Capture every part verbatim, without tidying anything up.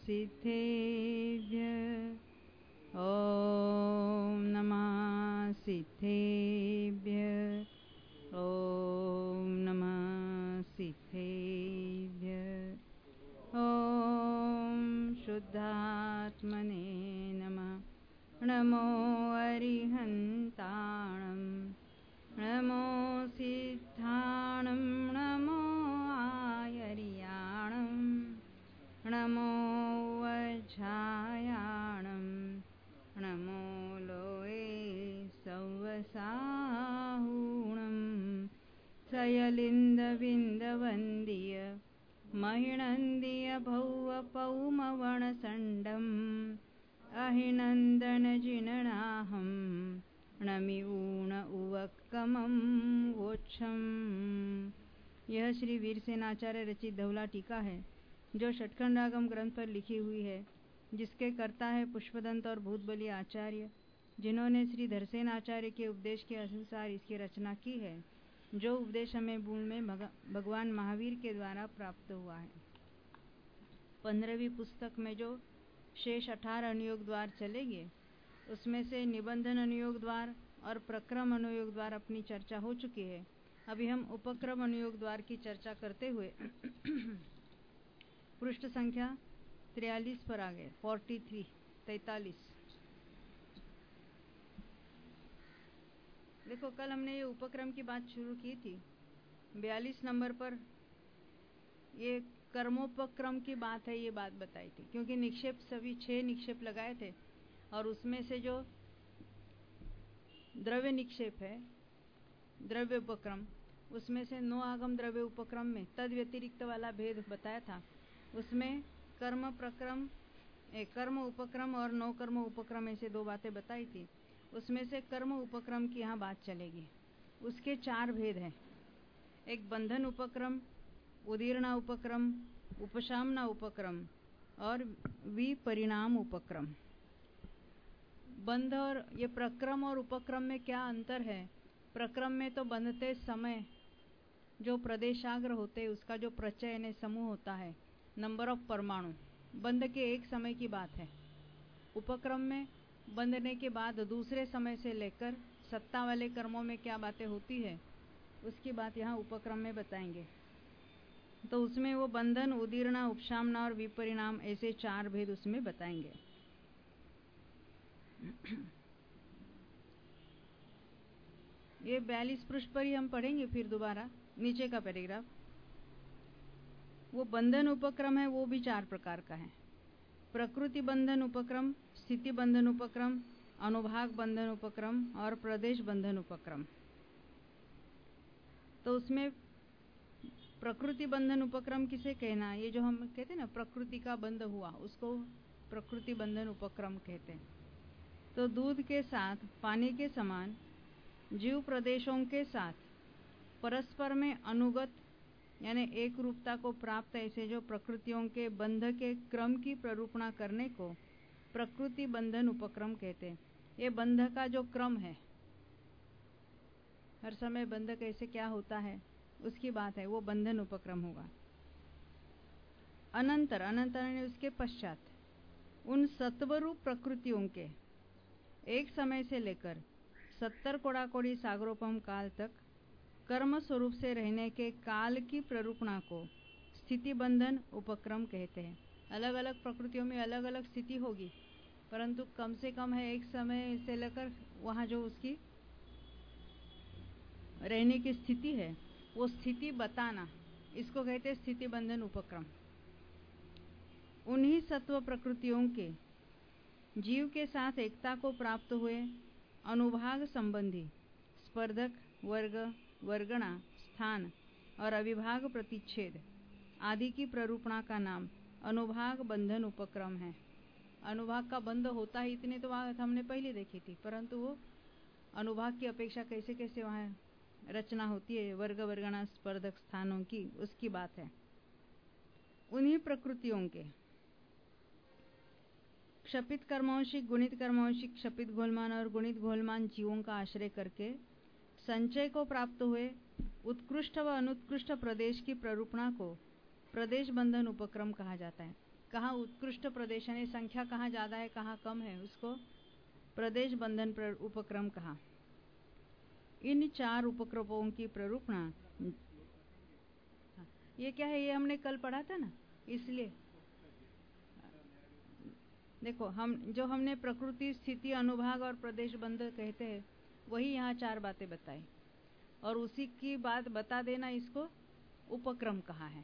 सिद्धेभ्यः ॐ नमः सिद्धेभ्यः ॐ नमः सिद्धेभ्यः ॐ शुद्धात्मने नमः। नमो अरिहन्ताणं नमो सिद्धाणं नमो आयर्याणं नमो वज्रायाणं नमो लोये सौवसाहुणं सयलिन्दविन्दवन्द्य महिनन्द्य भौवपौमवणसण्डम् अहिनन्दनजिननाहं नमि ऊण उवक्कमं वोच्छम्। यह श्री वीरसेनाचार्य रचित धवला टीका है जो षटखंडागम ग्रंथ पर लिखी हुई है, जिसके कर्ता है पुष्पदंत और भूतबली आचार्य, जिन्होंने श्री धरसेन आचार्य के उपदेश के अनुसार इसकी रचना की है, जो उपदेश हमें मूल में भगवान महावीर के द्वारा प्राप्त हुआ है। पंद्रहवीं पुस्तक में जो शेष अठारह अनुयोग द्वार चलेंगे, उसमें से निबंधन अनुयोग द्वार और प्रक्रम अनुयोग द्वार अपनी चर्चा हो चुकी है। अभी हम उपक्रम अनुयोग द्वार की चर्चा करते हुए पृष्ठ संख्या तैंतालीस पर आ गए। फोर्टी थ्री तैतालीस। देखो, कल हमने ये उपक्रम की बात शुरू की थी। बयालीस नंबर पर ये कर्मोपक्रम की बात है, ये बात बताई थी, क्योंकि निक्षेप सभी छह निक्षेप लगाए थे और उसमें से जो द्रव्य निक्षेप है, द्रव्य उपक्रम, उसमें से नौ आगम द्रव्य उपक्रम में तद व्यतिरिक्त वाला भेद बताया था। उसमें कर्म प्रक्रम, एक कर्म उपक्रम और नौ कर्म उपक्रम ऐसे दो बातें बताई थी। उसमें से कर्म उपक्रम की यहाँ बात चलेगी। उसके चार भेद हैं। एक बंधन उपक्रम, उदीर्णा उपक्रम, उपशामना उपक्रम और विपरिणाम उपक्रम। बंध और ये प्रक्रम और उपक्रम में क्या अंतर है? प्रक्रम में तो बंधते समय जो प्रदेशाग्र होते हैं उसका जो प्रचय यानी समूह होता है, नंबर ऑफ परमाणु, बंध के एक समय की बात है। उपक्रम में बंधने के बाद दूसरे समय से लेकर सत्ता वाले कर्मों में क्या बातें होती है, उसकी बात यहाँ उपक्रम में बताएंगे। तो उसमें वो बंधन, उदीर्णा, उपशामना और विपरिणाम ऐसे चार भेद उसमें बताएंगे। ये बयालीस पृष्ठ पर ही हम पढ़ेंगे फिर दोबारा नीचे का पैराग्राफ। वो बंधन उपक्रम है, वो भी चार प्रकार का है। प्रकृति बंधन उपक्रम, स्थिति बंधन उपक्रम, अनुभाग बंधन उपक्रम और प्रदेश बंधन उपक्रम। तो उसमें प्रकृति बंधन उपक्रम किसे कहना? ये जो हम कहते हैं ना, प्रकृति का बंध हुआ, उसको प्रकृति बंधन उपक्रम कहते हैं। तो दूध के साथ पानी के समान जीव प्रदेशों के साथ परस्पर में अनुगत यानी एक रूपता को प्राप्त ऐसे जो प्रकृतियों के बंध के क्रम की प्ररूपणा करने को प्रकृति बंधन उपक्रम कहते हैं। ये बंध का जो क्रम है, हर समय बंध कैसे क्या होता है उसकी बात है, वो बंधन उपक्रम होगा। अनंतर, अनंतर यानी उसके पश्चात उन सत्वरूप प्रकृतियों के एक समय से लेकर सत्तर कोड़ाकोड़ी सागरोपम काल तक कर्म स्वरूप से रहने के काल की प्ररूपणा को स्थिति बंधन उपक्रम कहते हैं। अलग अलग प्रकृतियों में अलग अलग स्थिति होगी, परंतु कम से कम है एक समय से लेकर वहां जो उसकी रहने की स्थिति है, वो स्थिति बताना, इसको कहते हैं स्थिति बंधन उपक्रम। उन्हीं सत्व प्रकृतियों के जीव के साथ एकता को प्राप्त हुए अनुभाग संबंधी स्पर्धक, वर्ग, वर्गणा, स्थान और अविभाग प्रतिच्छेद आदि की प्ररूपणा का नाम अनुभाग बंधन उपक्रम है। अनुभाग का बंध होता है इतने तो बात हमने पहले देखी थी, परंतु वो अनुभाग की अपेक्षा कैसे कैसे वहाँ रचना होती है वर्ग, वर्गणा, स्पर्धक, स्थानों की, उसकी बात है। उन्हीं प्रकृतियों के क्षपित कर्मांशिक, गुणित कर्मांशिक, क्षपित घोलमान और गुणित घोलमान जीवों का आश्रय करके संचय को प्राप्त हुए उत्कृष्ट व अनुत्कृष्ट प्रदेश की प्ररूपणा को प्रदेश बंधन उपक्रम कहा जाता है। कहाँ उत्कृष्ट प्रदेश है, संख्या कहाँ ज़्यादा है कहाँ कम है, उसको प्रदेश बंधन उपक्रम कहा। इन चार उपक्रमों की प्ररूपणा, ये क्या है, ये हमने कल पढ़ा था ना, इसलिए देखो हम जो हमने प्रकृति, स्थिति, अनुभाग और प्रदेश बंध कहते हैं वही यहाँ चार बातें बताई, और उसी की बात बता देना इसको उपक्रम कहा है।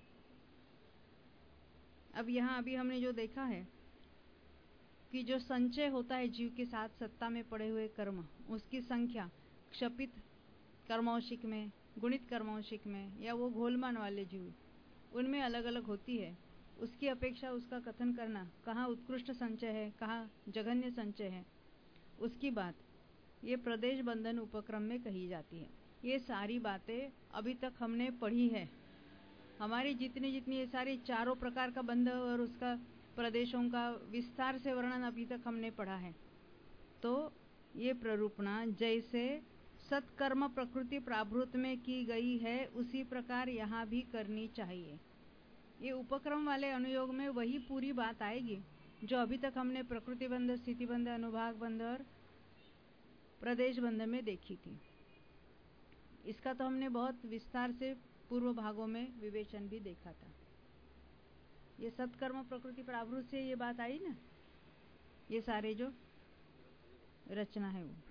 अब यहाँ अभी हमने जो देखा है कि जो संचय होता है जीव के साथ सत्ता में पड़े हुए कर्म, उसकी संख्या क्षपित कर्मौशिक में, गुणित कर्मौशिक में, या वो घोलमान वाले जीव उनमें अलग अलग होती है। उसकी अपेक्षा उसका कथन करना, कहाँ उत्कृष्ट संचय है कहाँ जघन्य संचय है, उसकी बात ये प्रदेश बंधन उपक्रम में कही जाती है। ये सारी बातें अभी तक हमने पढ़ी है। हमारी जितनी जितनी ये सारी चारों प्रकार का बंध और उसका प्रदेशों का विस्तार से वर्णन अभी तक हमने पढ़ा है। तो ये प्ररूपणा जैसे सत्कर्म प्रकृति प्राभृत में की गई है उसी प्रकार यहाँ भी करनी चाहिए। ये उपक्रम वाले अनुयोग में वही पूरी बात आएगी जो अभी तक हमने प्रकृति बंध, स्थिति बंध, अनुभाग बंध और प्रदेश बंध में देखी थी। इसका तो हमने बहुत विस्तार से पूर्व भागों में विवेचन भी देखा था। ये सत्कर्म प्रकृति प्राभृत से ये बात आई ना, ये सारे जो रचना है वो।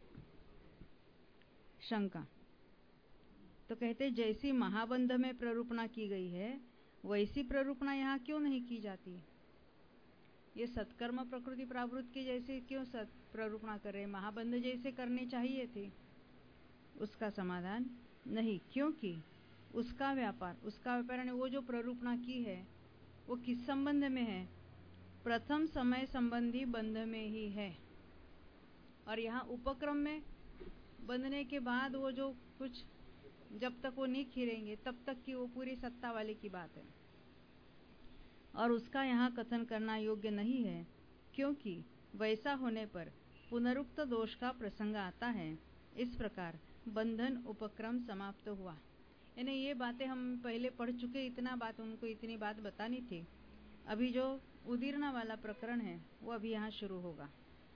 शंका, तो कहते जैसी महाबंध में प्ररूपणा की गई है वैसी प्ररूपणा यहाँ क्यों नहीं की जाती? ये सत्कर्म प्रकृति प्रावृत्त की जैसे क्यों सत प्ररूपणा कर रहे? महाबंध जैसे करनी चाहिए थी। उसका समाधान नहीं, क्योंकि उसका व्यापार उसका व्यापार ने वो जो प्ररूपणा की है वो किस संबंध में है? प्रथम समय संबंधी बंध में ही है। और यहाँ उपक्रम में बंधने के बाद वो जो कुछ जब तक वो नहीं खिरेंगे तब तक की वो पूरी सत्ता वाले की बात है, और उसका यहाँ कथन करना योग्य नहीं है, क्योंकि वैसा होने पर पुनरुक्त दोष का प्रसंग आता है। इस प्रकार बंधन उपक्रम समाप्त हुआ। यानी ये बातें हम पहले पढ़ चुके, इतना बात उनको इतनी बात बतानी थी। अभी जो उदीर्णा वाला प्रकरण है वो अभी यहाँ शुरू होगा।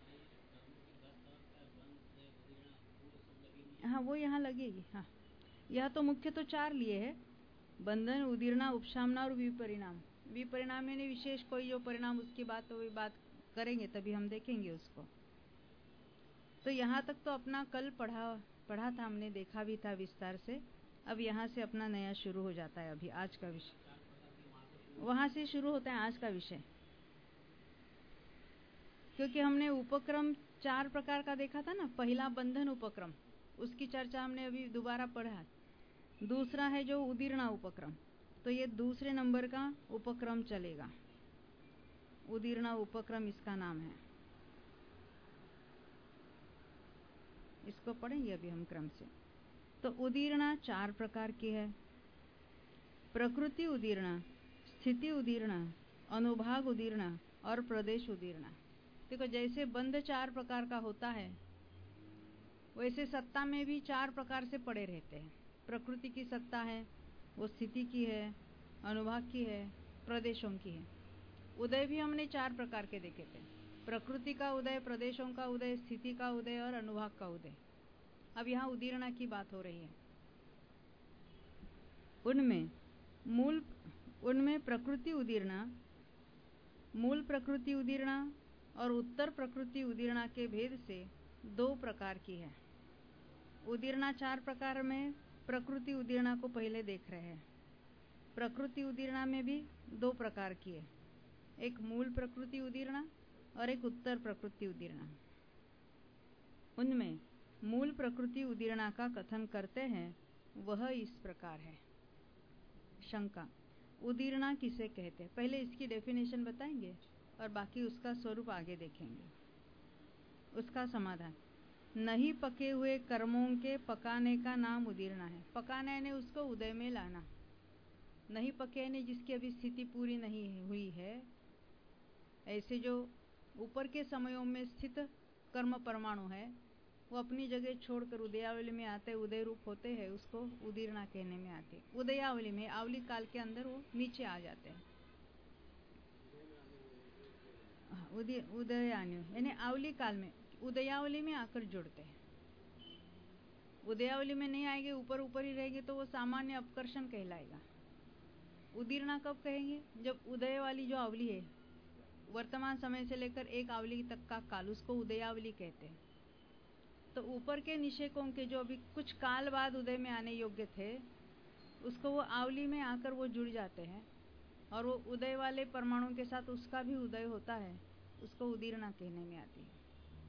हाँ वो यहाँ लगेगी। हाँ यह तो मुख्य तो चार लिए है, बंधन, उदीर्णा, उपशामना और विपरिणाम। विपरिणाम यानी विशेष कोई जो परिणाम, उसकी बात तो वही बात करेंगे तभी हम देखेंगे उसको। तो यहाँ तक तो अपना कल पढ़ा पढ़ा था हमने, देखा भी था विस्तार से। अब यहाँ से अपना नया शुरू हो जाता है। अभी आज का विषय वहाँ से शुरू होता है, आज का विषय। क्योंकि हमने उपक्रम चार प्रकार का देखा था ना। पहला बंधन उपक्रम, उसकी चर्चा हमने अभी दोबारा पढ़ा। दूसरा है जो उदीर्णा उपक्रम, तो ये दूसरे नंबर का उपक्रम चलेगा। उदीर्णा उपक्रम इसका नाम है। इसको पढ़ेंगे अभी हम क्रम से। तो उदीर्णा चार प्रकार की है। प्रकृति उदीर्णा, स्थिति उदीर्णा, अनुभाग उदीर्णा और प्रदेश उदीर्णा। देखो जैसे बंध चार प्रकार का होता है वैसे सत्ता में भी चार प्रकार से पड़े रहते हैं। प्रकृति की सत्ता है, वो स्थिति की है, अनुभाग की है, प्रदेशों की है। उदय भी हमने चार प्रकार के देखे थे, प्रकृति का उदय, प्रदेशों का उदय, स्थिति का उदय और अनुभाग का उदय। अब यहाँ उदीर्णा की बात हो रही है। उनमें मूल उनमें प्रकृति उदीर्णा, मूल प्रकृति उदीर्णा और उत्तर प्रकृति उदीर्णा के भेद से दो प्रकार की है। उदीर्णा चार प्रकार में प्रकृति उदीर्णा को पहले देख रहे हैं। प्रकृति उदीर्णा में भी दो प्रकार की है, एक मूल प्रकृति उदीर्णा और एक उत्तर प्रकृति उदीर्णा। उनमें मूल प्रकृति उदीर्णा का कथन करते हैं, वह इस प्रकार है। शंका, उदीर्णा किसे कहते हैं? पहले इसकी डेफिनेशन बताएंगे और बाकी उसका स्वरूप आगे देखेंगे। उसका समाधान, नहीं पके हुए कर्मों के पकाने का नाम उदीर्णा है। पकाना यानी उसको उदय में लाना। नहीं पके यानी जिसकी अभी स्थिति पूरी नहीं हुई है। ऐसे जो ऊपर के समयों में स्थित कर्म परमाणु है वो अपनी जगह छोड़कर उदयावली में आते, उदय रूप होते हैं, उसको उदीर्णा कहने में आते। उदयावली में आवली काल के अंदर वो नीचे आ जाते हैं। उदय उदयान्यु यानी आवली काल में, उदयावली में आकर जुड़ते हैं। उदयावली में नहीं आएंगे, ऊपर ऊपर ही रहेंगे तो वो सामान्य अपकर्षण कहलाएगा। उदीर्णा कब कहेंगे? जब उदय वाली जो आवली है, वर्तमान समय से लेकर एक आवली तक का काल, उसको उदयावली कहते हैं। तो ऊपर के निषेकों के जो अभी कुछ काल बाद उदय में आने योग्य थे, उसको वो आवली में आकर वो जुड़ जाते हैं और वो उदय वाले परमाणु के साथ उसका भी उदय होता है, उसको उदीर्णा कहने में आती है।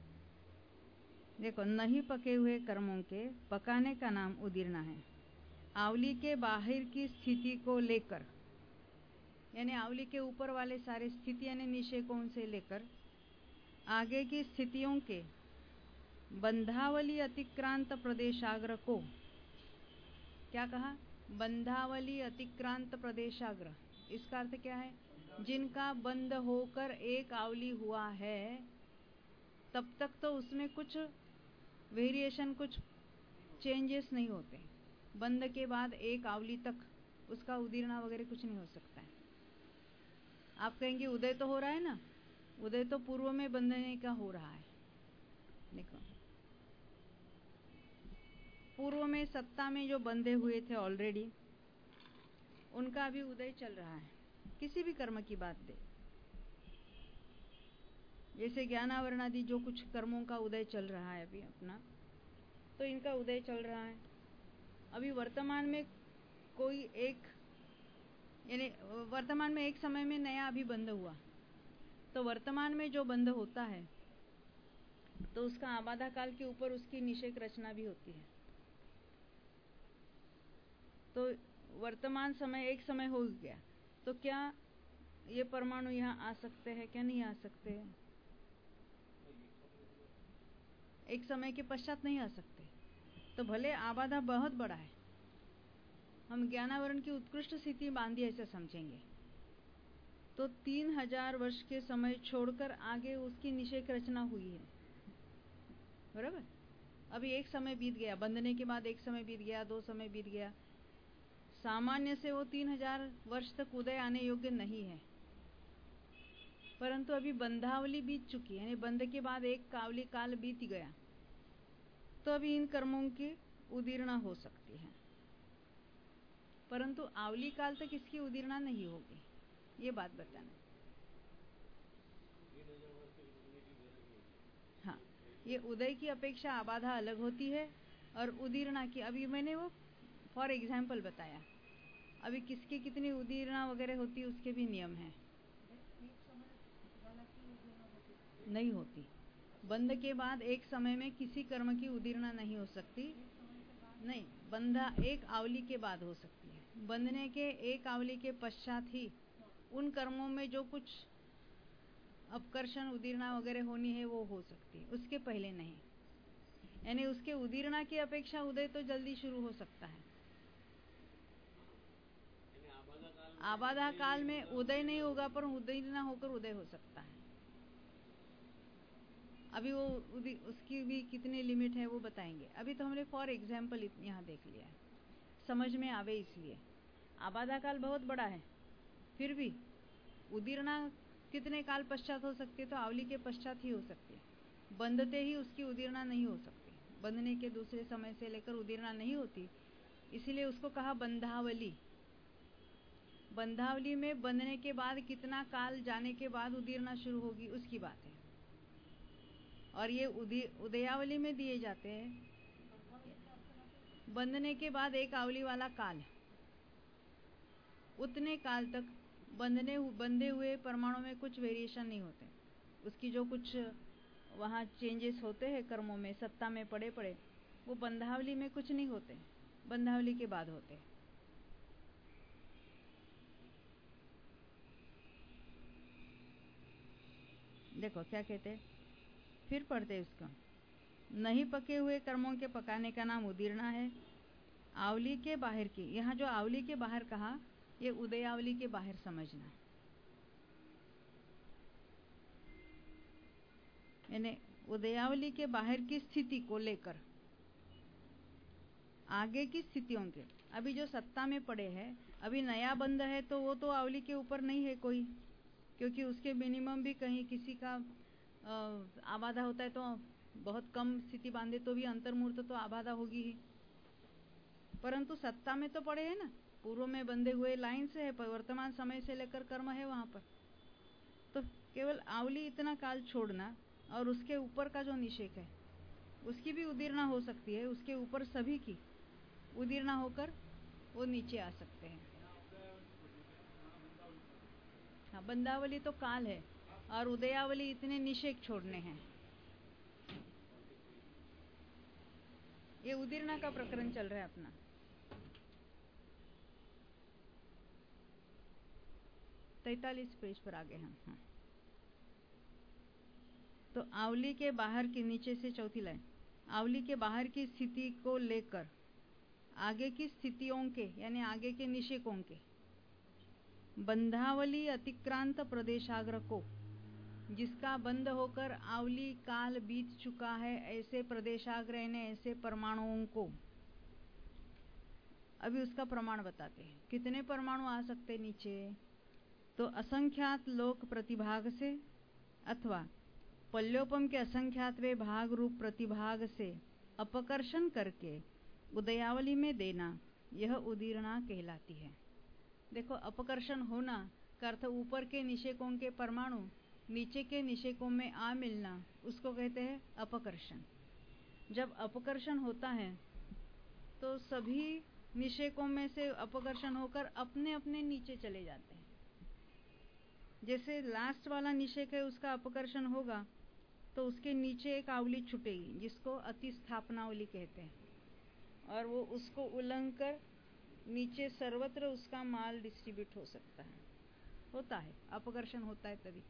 देखो, नहीं पके हुए कर्मों के पकाने का नाम उदीर्णा है। आवली के बाहर की स्थिति को लेकर, यानी आवली के ऊपर वाले सारे स्थिति यानी निषेकों से लेकर आगे की स्थितियों के बंधावली अतिक्रांत प्रदेशाग्र को, क्या कहा? बंधावली अतिक्रांत प्रदेशाग्र। इसका अर्थ क्या है? जिनका बंद होकर एक आवली हुआ है, तब तक तो उसमें कुछ वेरिएशन, कुछ चेंजेस नहीं होते। बंद के बाद एक आवली तक उसका उदीर्णा वगैरह कुछ नहीं हो सकता है। आप कहेंगे उदय तो हो रहा है ना, उदय तो पूर्व में बंधने का हो रहा है। देखो, पूर्व में सत्ता में जो बंधे हुए थे ऑलरेडी, उनका अभी उदय चल रहा है। किसी भी कर्म की बात दे, जैसे ज्ञानावरण आदि जो कुछ कर्मों का उदय चल रहा है अभी अपना, तो इनका उदय चल रहा है। अभी वर्तमान में कोई एक, यानी वर्तमान में एक समय में नया अभी बंध हुआ, तो वर्तमान में जो बंध होता है तो उसका आबाधा काल के ऊपर उसकी निषेक रचना भी होती है। तो वर्तमान समय एक समय हो गया, तो क्या ये परमाणु यहाँ आ सकते हैं? क्या नहीं आ सकते हैं? एक समय के पश्चात नहीं आ सकते। तो भले आबाधा बहुत बड़ा है, हम ज्ञानावरण की उत्कृष्ट स्थिति बांधी ऐसे समझेंगे, तो तीन हजार वर्ष के समय छोड़कर आगे उसकी निषेक रचना हुई है, बराबर। अभी एक समय बीत गया, बंधने के बाद एक समय बीत गया, दो समय बीत गया, सामान्य से वो तीन हजार वर्ष तक उदय आने योग्य नहीं है। परंतु अभी बंधावली बीत चुकी है, यानी बंध के बाद एक कावली काल बीत गया, तो अभी इन कर्मों की उदीर्णा हो सकती है। परंतु आवली काल तक इसकी उदीर्णा नहीं होगी, ये बात बताना। हाँ, ये उदय की अपेक्षा आबाधा अलग होती है और उदीर्णा की, अभी मैंने वो फॉर एग्जाम्पल बताया। अभी किसकी कितनी उदीर्णा वगैरह होती है उसके भी नियम हैं। नहीं होती। बंध के बाद एक समय में किसी कर्म की उदीर्णा नहीं हो सकती। नहीं, बंधा एक आवली के बाद हो सकती है। बंधने के एक आवली के पश्चात ही उन कर्मों में जो कुछ अपकर्षण उदीर्णा वगैरह होनी है वो हो सकती है, उसके पहले नहीं। यानी उसके उदीर्णा की अपेक्षा उदय तो जल्दी शुरू हो सकता है। आबाधा काल में उदय नहीं होगा, पर उदीर्णा होकर उदय हो सकता है। अभी वो उसकी भी कितनी लिमिट है वो बताएंगे। अभी तो हमने फॉर एग्जाम्पल यहाँ देख लिया है, समझ में आवे इसलिए। आबाधा काल बहुत बड़ा है, फिर भी उदीर्णा कितने काल पश्चात हो सकती है? तो आवली के पश्चात ही हो सकती है। बंधते ही उसकी उदीर्णा नहीं हो सकती, बंधने के दूसरे समय से लेकर उदीर्णा नहीं होती, इसीलिए उसको कहा बंधावली। बंधावली में बंधने के बाद कितना काल जाने के बाद उदीर्णा शुरू होगी उसकी बात है। और ये उदयावली में दिए जाते हैं बंधने के बाद एक आवली वाला काल, उतने काल तक बंधने बंधे हुए परमाणु में कुछ वेरिएशन नहीं होते। उसकी जो कुछ वहाँ चेंजेस होते हैं कर्मों में, सत्ता में पड़े पड़े, वो बंधावली में कुछ नहीं होते, बंधावली के बाद होते। देखो क्या कहते हैं, फिर पढ़ते इसको। नहीं पके हुए कर्मों के पकाने का नाम उदीर्णा है। आवली के बाहर की, यहाँ जो आवली के बाहर कहा, ये उदयावली के बाहर समझना। यानी उदयावली के बाहर की स्थिति को लेकर आगे की स्थितियों के, अभी जो सत्ता में पड़े हैं, अभी नया बंध है तो वो तो आवली के ऊपर नहीं है कोई, क्योंकि उसके मिनिमम भी कहीं किसी का आबाधा होता है तो बहुत कम स्थिति बांधे तो भी अंतर्मूर्त तो आबाधा होगी ही। परंतु सत्ता में तो पड़े है ना, पूर्व में बंधे हुए लाइन से है, वर्तमान समय से लेकर कर्म है वहां पर। तो केवल आवली इतना काल छोड़ना और उसके ऊपर का जो निषेक है उसकी भी उदीर्णा हो सकती है, उसके ऊपर सभी की उदीर्णा होकर वो नीचे आ सकते हैं। हाँ, बंदावली तो काल है और उदयावली इतने निषेक छोड़ने हैं। ये उदीर्णा का प्रकरण चल रहा है अपना। तैतालीस पेज पर आगे हम। हाँ। तो आवली के बाहर की, नीचे से चौथी लाइन, आवली के बाहर की स्थिति को लेकर आगे की स्थितियों के यानी आगे के निषेकों के बंधावली अतिक्रांत प्रदेशाग्र को, जिसका बंद होकर आवली काल बीत चुका है, ऐसे प्रदेशाग्र ने ऐसे परमाणुओं को। अभी उसका प्रमाण बताते हैं, कितने परमाणु आ सकते नीचे। तो असंख्यात लोक प्रतिभाग से अथवा पल्योपम के असंख्यातवे भाग रूप प्रतिभाग से अपकर्षण करके उदयावली में देना, यह उदीर्णा कहलाती है। देखो, अपकर्षण होना का अर्थ ऊपर के निषेकों के परमाणु नीचे के निषेकों में आ मिलना, उसको कहते हैं अपकर्षण। जब अपकर्षण होता है तो सभी निषेकों में से अपकर्षण होकर अपने अपने नीचे चले जाते हैं। जैसे लास्ट वाला निषेक है उसका अपकर्षण होगा तो उसके नीचे एक आवली छूटेगी जिसको अतिस्थापनावली कहते हैं, और वो उसको उल्लंघ कर नीचे सर्वत्र उसका माल डिस्ट्रीब्यूट हो सकता है, होता है, अपकर्षण होता है तभी।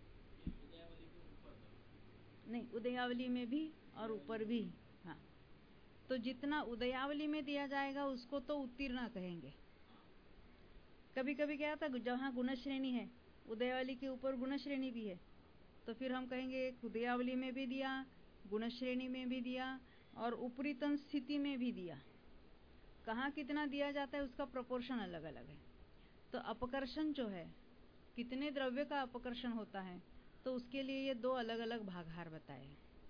नहीं, उदयावली में भी और ऊपर भी। हाँ, तो जितना उदयावली में दिया जाएगा उसको तो उत्तीर्ण कहेंगे। कभी कभी क्या था, जहाँ गुण श्रेणी है, उदयावली के ऊपर गुण श्रेणी भी है, तो फिर हम कहेंगे एक उदयावली में भी दिया, गुण श्रेणी में भी दिया और उपरीतन स्थिति में भी दिया। कहाँ कितना दिया जाता है उसका प्रोपोर्शन अलग अलग है। तो अपकर्षण जो है, कितने द्रव्य का अपकर्षण होता है, तो उसके लिए ये दो अलग अलग भागहार बताए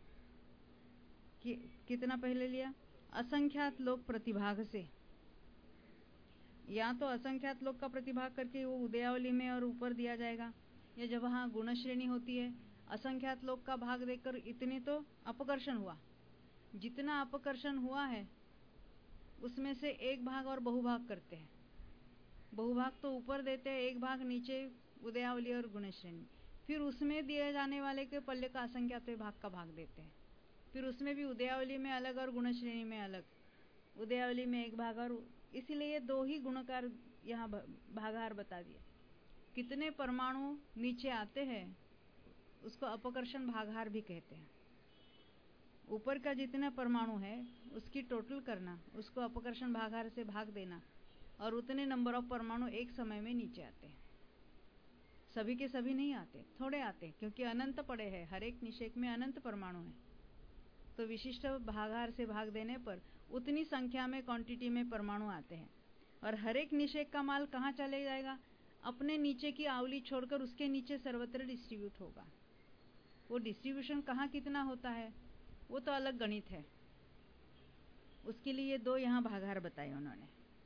कि कितना पहले लिया, असंख्यात लोक प्रतिभाग से, या तो असंख्यात लोक का प्रतिभाग करके वो उदयावली में और ऊपर दिया जाएगा, या जब वहाँ गुण श्रेणी होती है असंख्यात लोक का भाग देकर इतने तो अपकर्षण हुआ, जितना अपकर्षण हुआ है उसमें से एक भाग और बहुभाग करते हैं। बहुभाग तो ऊपर देते हैं, एक भाग नीचे उदयावली और गुण श्रेणी, फिर उसमें दिए जाने वाले के पल्ले का असंख्यात भाग का भाग देते हैं, फिर उसमें भी उदयावली में अलग और गुण श्रेणी में अलग, उदयावली में एक भाग, और इसीलिए दो ही गुणकार यहाँ भागाहार बता दिया। कितने परमाणु नीचे आते हैं उसको अपकर्षण भागहार भी कहते हैं। ऊपर का जितना परमाणु है उसकी टोटल करना, उसको अपकर्षण भागहार से भाग देना, और उतने नंबर ऑफ परमाणु एक समय में नीचे आते हैं। सभी के सभी नहीं आते, थोड़े आते, क्योंकि अनंत पड़े हैं, हर एक निषेक में अनंत परमाणु है, तो विशिष्ट भागहार से भाग देने पर उतनी संख्या में क्वांटिटी में परमाणु आते हैं। और हर एक निषेक का माल कहाँ चले जाएगा, अपने नीचे की आवली छोड़कर उसके नीचे सर्वत्र डिस्ट्रीब्यूट होगा। वो डिस्ट्रीब्यूशन कहाँ कितना होता है वो तो अलग गणित है, उसके लिए दो यहाँ भागहार बताए उन्होंने।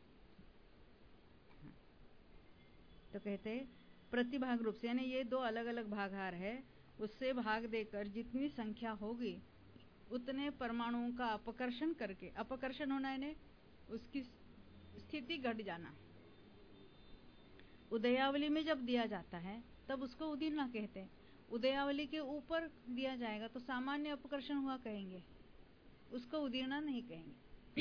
तो कहते हैं प्रतिभाग रूप से, यानी ये दो अलग अलग भागहार है, उससे भाग देकर जितनी संख्या होगी उतने परमाणुओं का अपकर्षण करके, अपकर्षण होना यानी उसकी स्थिति घट जाना। उदयावली में जब दिया जाता है तब उसको उदीर्णा कहते हैं। उदयावली के ऊपर दिया जाएगा तो सामान्य अपकर्षण हुआ कहेंगे, उसको उदीर्णा नहीं कहेंगे।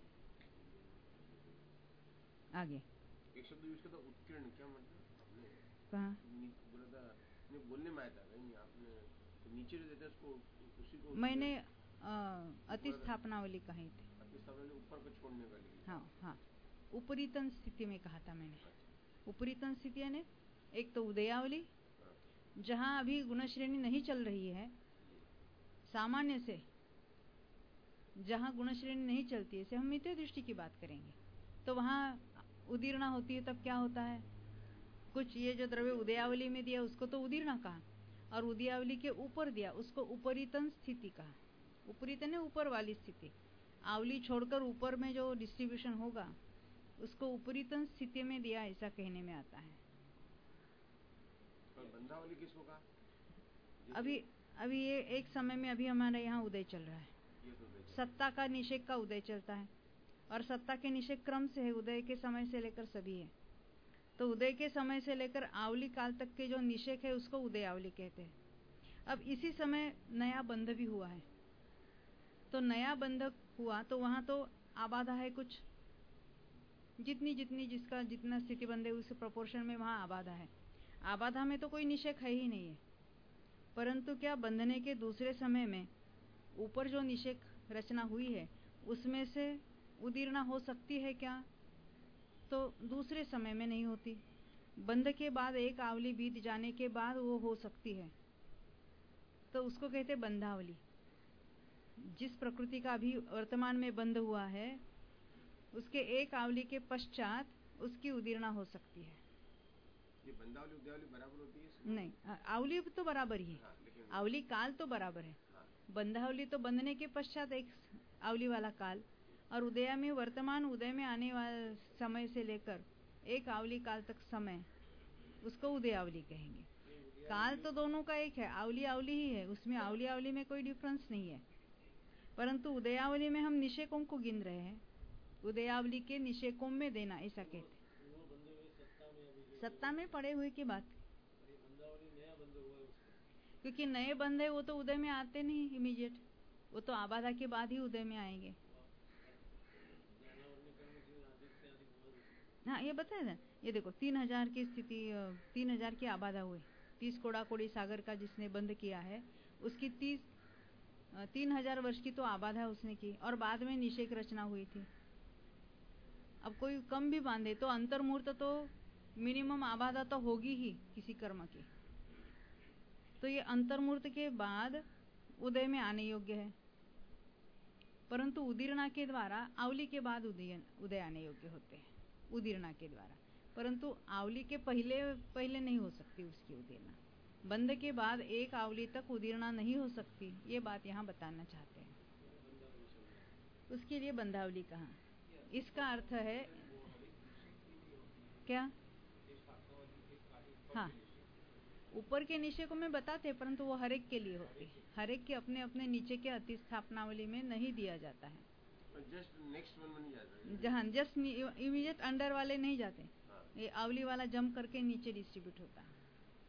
आगे एक शब्द यूज करता उत्कीर्ण, क्या मतलब आपने कहा बोला था, नहीं बोलने में आया था, नहीं आपने तो नीचे जो देते उसको उसी को मैंने अतिस्थापनावली कही थी, अतिस्थापनावली ऊपर को छोड़ने वाली। हाँ हाँ, उपरीतन स्थिति में कहा था मैंने। उपरीतन स्थिति यानी एक तो उदयावली जहां अभी गुण श्रेणी नहीं चल रही है, सामान्य से जहां गुण श्रेणी नहीं चलती है, से हम मिथ्या दृष्टि की बात करेंगे, तो वहां उदीर्णा होती है, तब क्या होता है, कुछ ये जो द्रव्य उदयावली में दिया उसको तो उदीर्णा कहा, और उदयावली के ऊपर दिया उसको उपरीतन स्थिति कहा। उपरीतन है ऊपर वाली स्थिति, आवली छोड़कर ऊपर में जो डिस्ट्रीब्यूशन होगा उसको उपरीतन स्थिति में दिया, ऐसा कहने में आता है। और बंधावली किसको कहा? अभी अभी ये एक समय में अभी हमारे यहाँ उदय चल रहा है, ये तो उदय सत्ता का निषेक का उदय चलता है, और सत्ता के निषेक क्रम से है, उदय के समय से लेकर सभी है। तो उदय के समय से लेकर आवली काल तक के जो निषेक है उसको उदयावली कहते हैं। अब इसी समय नया बंध भी हुआ है, तो नया बंधक हुआ तो वहां तो आबाधा है कुछ, जितनी जितनी जिसका जितना स्थिति बंध है उस प्रोपोर्शन में वहां आबाधा है। आबाधा में तो कोई निषेक है ही नहीं है, परंतु क्या बंधने के दूसरे समय में ऊपर जो निषेक रचना हुई है उसमें से उदीर्णा हो सकती है क्या? तो दूसरे समय में नहीं होती, बंध के बाद एक आवली बीत जाने के बाद वो हो सकती है, तो उसको कहते बंधावली। जिस प्रकृति का अभी वर्तमान में बंध हुआ है उसके एक आवली के पश्चात उसकी उदीर्णा हो सकती है। ये बंधावली उदयावली बराबर होती है? नहीं, आवली तो बराबर ही है। हाँ, लेकिन आवली काल तो बराबर है। हाँ। बंधावली तो बंधने के पश्चात एक आवली वाला काल, और उदय में वर्तमान उदय में आने वाले समय से लेकर एक आवली काल तक समय, उसको उदयावली कहेंगे। काल तो दोनों का एक है, आवली आवली ही है, उसमें आवली आवली में कोई डिफरेंस नहीं है, परंतु उदयावली में हम निषेकों को गिन रहे हैं, उदयावली के निषेकों में देना ऐसा कहते। सत्ता में पड़े हुए की बात, क्योंकि नए बंध है वो तो उदय में आते नहीं इमीडिएट, वो तो आबाधा के बाद ही उदय में आएंगे। हाँ, ये बताया था, ये देखो तीन हजार की स्थिति, तीन हजार की आबाधा हुई, तीस कोड़ा कोड़ी सागर का जिसने बंद किया है उसकी तीस तीन हजार वर्ष की तो आबाधा उसने की, और बाद में निषेक रचना हुई थी। अब कोई कम भी बांधे तो अंतर्मुहूर्त तो मिनिमम आबाधा तो होगी ही किसी कर्म की, तो ये अंतर्मुहूर्त के बाद उदय में आने योग्य है, परंतु उदीर्णा के द्वारा आवली के बाद उदय उदय आने योग्य होते हैं, उदीर्णा के द्वारा, परंतु आवली के पहले पहले नहीं हो सकती उसकी उदीर्णा, बंध के बाद एक आवली तक उदीर्णा नहीं हो सकती, ये बात यहाँ बताना चाहते हैं। उसके लिए बंधावली कहा। इसका अर्थ है क्या? हाँ, ऊपर के निषेकों में बताते, परंतु वो हरेक के लिए होती है, हरेक के अपने अपने नीचे के अतिस्थापनावली में नहीं दिया जाता है। जस्ट नेक्स्ट वन में नहीं जाता, जहाँ जस्ट इमीडिएट अंडर वाले नहीं जाते, ये आवली वाला जंप करके नीचे डिस्ट्रीब्यूट होता है।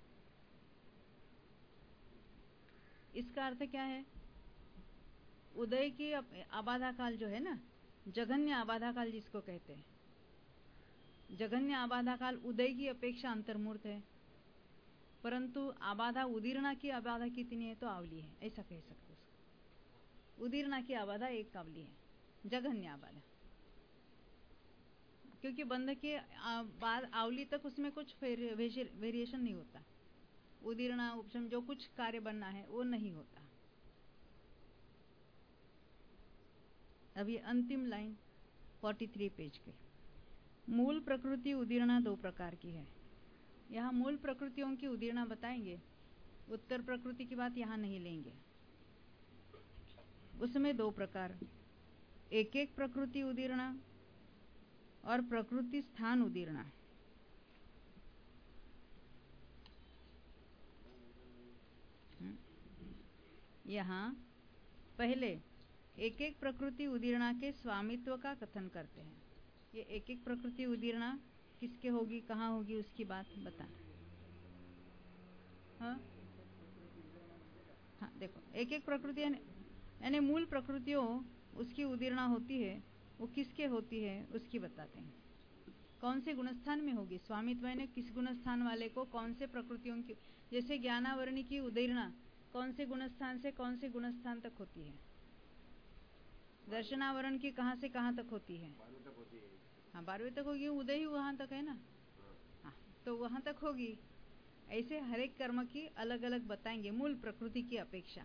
इसका अर्थ क्या है? उदय की आबाधा काल जो है ना, जघन्य आबाधा काल जिसको कहते हैं, जघन्य आबाधा काल उदय की अपेक्षा अंतर्मूर्त है, परंतु आबाधा उदीर्णा की आबाधा कितनी है तो आवली है, ऐसा कह सकते हो। उदीर्णा की आबाधा एक आवली है, जघन्य आबाधा, क्योंकि बंध के बाद आवली तक उसमें कुछ वेरिएशन नहीं होता, उदीर्णा उपशम जो कुछ कार्य बनना है वो नहीं होता। अभी अंतिम लाइन तैंतालीस पेज के, मूल प्रकृति उदीर्णा दो प्रकार की है। यहाँ मूल प्रकृतियों की उदीर्णा बताएंगे, उत्तर प्रकृति की बात यहाँ नहीं लेंगे। उसमें दो प्रकार, एक एक प्रकृति उदीर्णा और प्रकृति स्थान उदीर्णा। यहाँ पहले एक एक प्रकृति उदीर्णा के स्वामित्व का कथन करते हैं। ये एक एक प्रकृति उदीर्णा किसके होगी, कहाँ होगी, उसकी बात बता। हाँ हाँ, देखो एक एक प्रकृति यानी मूल प्रकृतियों उसकी उदीर्णा होती है, वो किसके होती है उसकी बताते हैं। कौन से गुणस्थान में होगी, स्वामित्व ने किस गुणस्थान वाले को कौन से प्रकृतियों की, जैसे ज्ञानावरणी की उदीर्णा कौन से गुणस्थान से कौन से गुणस्थान तक होती है, दर्शनावरण की कहाँ से कहाँ तक होती है, हाँ बारहवीं तक होगी, उदय ही वहां तक है ना, हाँ तो वहां तक होगी। ऐसे हर एक कर्म की अलग अलग बताएंगे मूल प्रकृति की अपेक्षा,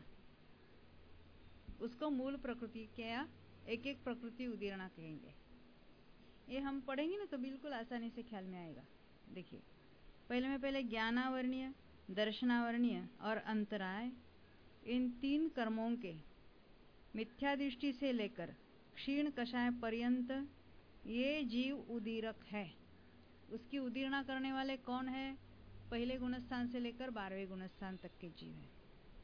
उसको मूल प्रकृति क्या एक एक प्रकृति उदीर्णा कहेंगे। ये हम पढ़ेंगे ना तो बिल्कुल आसानी से ख्याल में आएगा। देखिए पहले में पहले ज्ञानावरणीय, दर्शनावरणीय और अंतराय, इन तीन कर्मों के मिथ्या दृष्टि से लेकर क्षीण कषाय पर्यंत ये जीव उदीरक है। उसकी उदीर्णा करने वाले कौन है? पहले गुणस्थान से लेकर बारहवें गुणस्थान तक के जीव है।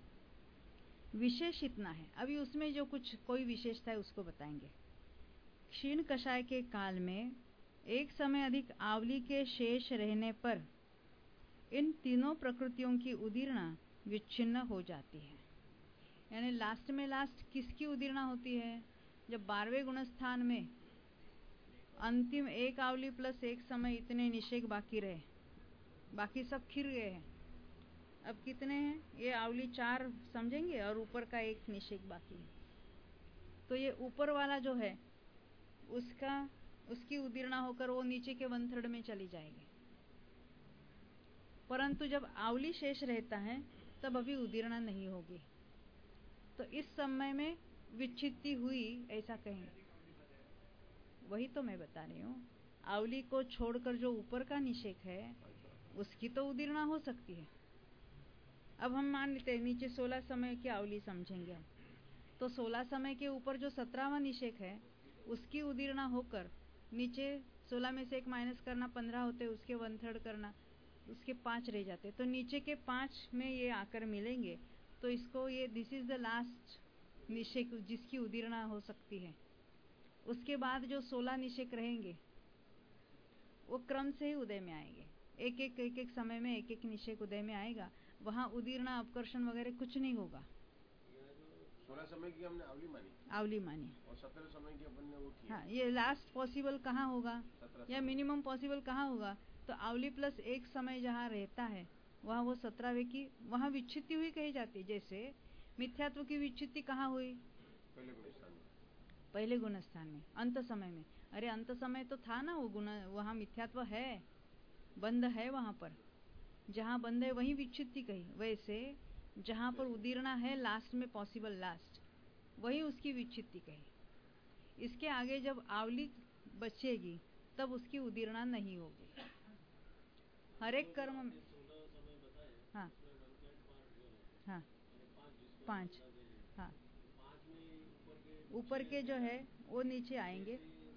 विशेष इतना है। अभी उसमें जो कुछ कोई विशेषता है उसको बताएंगे। क्षीण कषाय के काल में एक समय अधिक आवली के शेष रहने पर इन तीनों प्रकृतियों की उदीर्णा विच्छिन्न हो जाती है। यानी लास्ट में लास्ट किसकी उदीर्णा होती है? जब बारहवें गुणस्थान में अंतिम एक आवली प्लस एक समय इतने निषेक बाकी रहे, बाकी सब खिर गए हैं। अब कितने हैं? ये आवली चार समझेंगे और ऊपर का एक निषेक बाकी है। तो ये ऊपर वाला जो है उसका उसकी उदीर्णा होकर वो नीचे के वन थर्ड में चली जाएगी। परंतु जब आवली शेष रहता है तब अभी उदीर्णा नहीं होगी। तो इस समय में विच्छित्ति हुई ऐसा कहेंगे। वही तो मैं बता रही हूँ। आवली को छोड़कर जो ऊपर का निषेक है उसकी तो उदीर्णा हो सकती है। अब हम मान लेते हैं नीचे सोलह समय की आवली समझेंगे हम। तो सोलह समय के ऊपर जो सत्रहवां निषेक है उसकी उदीर्णा होकर नीचे सोलह में से एक माइनस करना, पंद्रह होते, उसके वन थर्ड करना, उसके पांच रह जाते। तो नीचे के पांच में ये आकर मिलेंगे। तो इसको ये दिस इज द लास्ट निषेक जिसकी उदीर्णा हो सकती है। उसके बाद जो सोलह निषेक रहेंगे वो क्रम से ही उदय में आएंगे। एक एक एक एक समय में एक एक निषेक उदय में आएगा। वहां उदीर्णा, अपकर्षण वगैरह कुछ नहीं होगा। सोलह समय की हमने आवली मानी आवली मानी और सत्रह समय की अपन ने वो किया। हाँ, ये लास्ट पॉसिबल कहाँ होगा या मिनिमम पॉसिबल कहाँ होगा? तो आवली प्लस एक समय जहाँ रहता है वहाँ वो सत्रहवें की वहाँ विच्छित्ति हुई कही जाती है। जैसे मिथ्यात्व की विच्छित्ति कहाँ हुई? पहले गुणस्थान में। पहले गुणस्थान में, अंत समय में। अरे अंत समय तो था ना वो गुण, वहाँ मिथ्यात्व है, बंध है। वहाँ पर जहाँ बंध है वहीं विच्छित्ति कही। वैसे जहाँ पर उदीर्णा है लास्ट में पॉसिबल लास्ट, वही उसकी विच्छित्ति कही। इसके आगे जब आवली बचेगी तब उसकी उदीर्णा नहीं होगी। हर एक कर्म में हाँ हाँ पांच हाँ ऊपर के जो है वो नीचे आएंगे,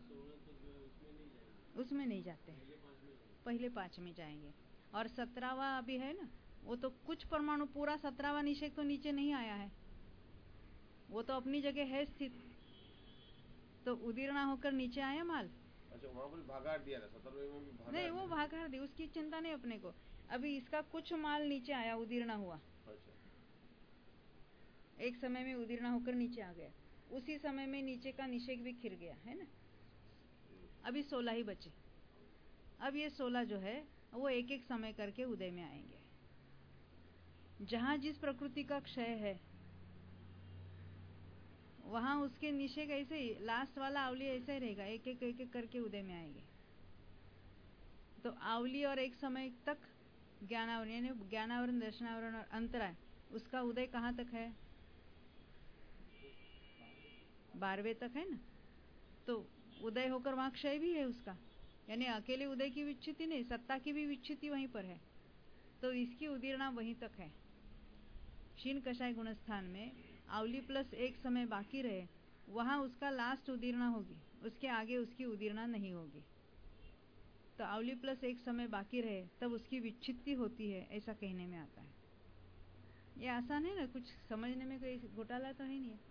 उसमें नहीं जाते, पहले पांच में जाएंगे। और सत्रहवा अभी है ना, वो तो कुछ परमाणु पूरा सत्रहवा निषेक तो नीचे नहीं आया है, वो तो अपनी जगह है स्थित। तो उदीर्णा होकर नीचे आया माल। अच्छा, वहाँ पर भागाड़ दिया था सत्रहवें में भी भागाड़ नहीं, वो भागाड़ दी, उसकी चिंता नहीं अपने को। अभी इसका कुछ माल नीचे आया, उदीर्णा हुआ। अच्छा। एक समय में उदीर्णा होकर नीचे आ गया, उसी समय में नीचे का निषेक भी खिर गया है ना। अभी सोलह ही बचे। अब ये सोलह जो है वो एक एक समय करके उदय में आएंगे। जहां जिस प्रकृति का क्षय है वहां उसके निषेक ऐसे ही, लास्ट वाला आवली ऐसा ही रहेगा, एक एक एक एक करके उदय में आएंगे। तो आवली और एक समय तक ज्ञानावरण, यानी ज्ञानावरण, दर्शनावरण और अंतराय, उसका उदय कहाँ तक है? बारहवें तक है ना। तो उदय होकर वहां क्षय भी है उसका, यानी अकेले उदय की विच्छित्ति नहीं, सत्ता की भी विच्छित्ति वहीं पर है। तो इसकी उदीर्णा वहीं तक है। क्षीण कषाय गुणस्थान में आवली प्लस एक समय बाकी रहे, वहां उसका लास्ट उदीर्णा होगी, उसके आगे उसकी उदीर्णा नहीं होगी। तो आवली प्लस एक समय बाकी रहे तब उसकी विच्छित्ति होती है, ऐसा कहने में आता है। ये आसान है ना, कुछ समझने में कोई घोटाला तो है नहीं है।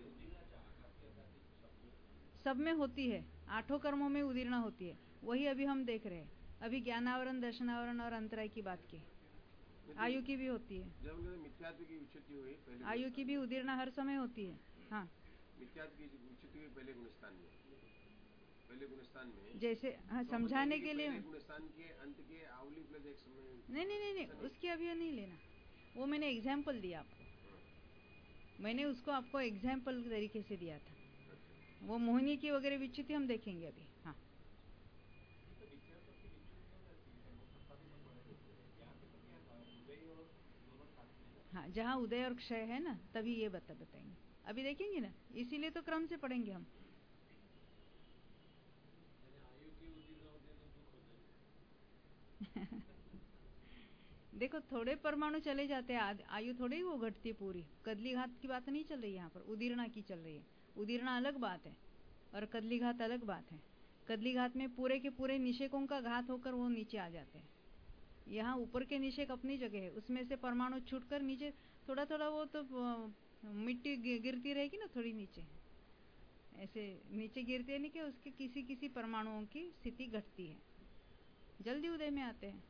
सब में होती है, आठों कर्मों में उदीर्णा होती है। वही अभी हम देख रहे हैं। अभी ज्ञानावरण, दर्शनावरण और अंतराय की बात की। आयु की भी होती है। जब मिथ्यात्व की विच्छित्ति हुई पहले, आयु की भी उदीर्णा हर समय होती है। हाँ, मिथ्यात्व की विच्छित्ति हुई पहले गुणस्थान में। पहले गुणस्थान में जैसे हाँ, तो समझाने के लिए। पहले गुणस्थान के अंत के आवली प्लस एक समय। नहीं नहीं नहीं, नहीं उसकी अभी नहीं लेना, वो मैंने एग्जाम्पल दिया आपको। मैंने उसको आपको एग्जाम्पल तरीके से दिया था। वो मोहिनी की वगैरह विच्छित्ति हम देखेंगे अभी। हाँ, हाँ जहाँ उदय और क्षय है ना तभी ये बता बताएंगे। अभी देखेंगे ना, इसीलिए तो क्रम से पढ़ेंगे हम। देखो थोड़े परमाणु चले जाते हैं, आयु थोड़ी वो घटती है पूरी। कदली घात की बात नहीं चल रही है यहाँ पर, उदीर्णा की चल रही है। उदीर्णा अलग बात है और कदली घात अलग बात है। कदली घात में पूरे के पूरे निषेकों का घात होकर वो नीचे आ जाते हैं। यहाँ ऊपर के निषेक अपनी जगह है, उसमें से परमाणु छूटकर नीचे थोड़ा थोड़ा वो तो मिट्टी गिरती रहेगी ना थोड़ी नीचे, ऐसे नीचे गिरते नहीं कि उसके किसी किसी परमाणुओं की स्थिति घटती है, जल्दी उदय में आते हैं।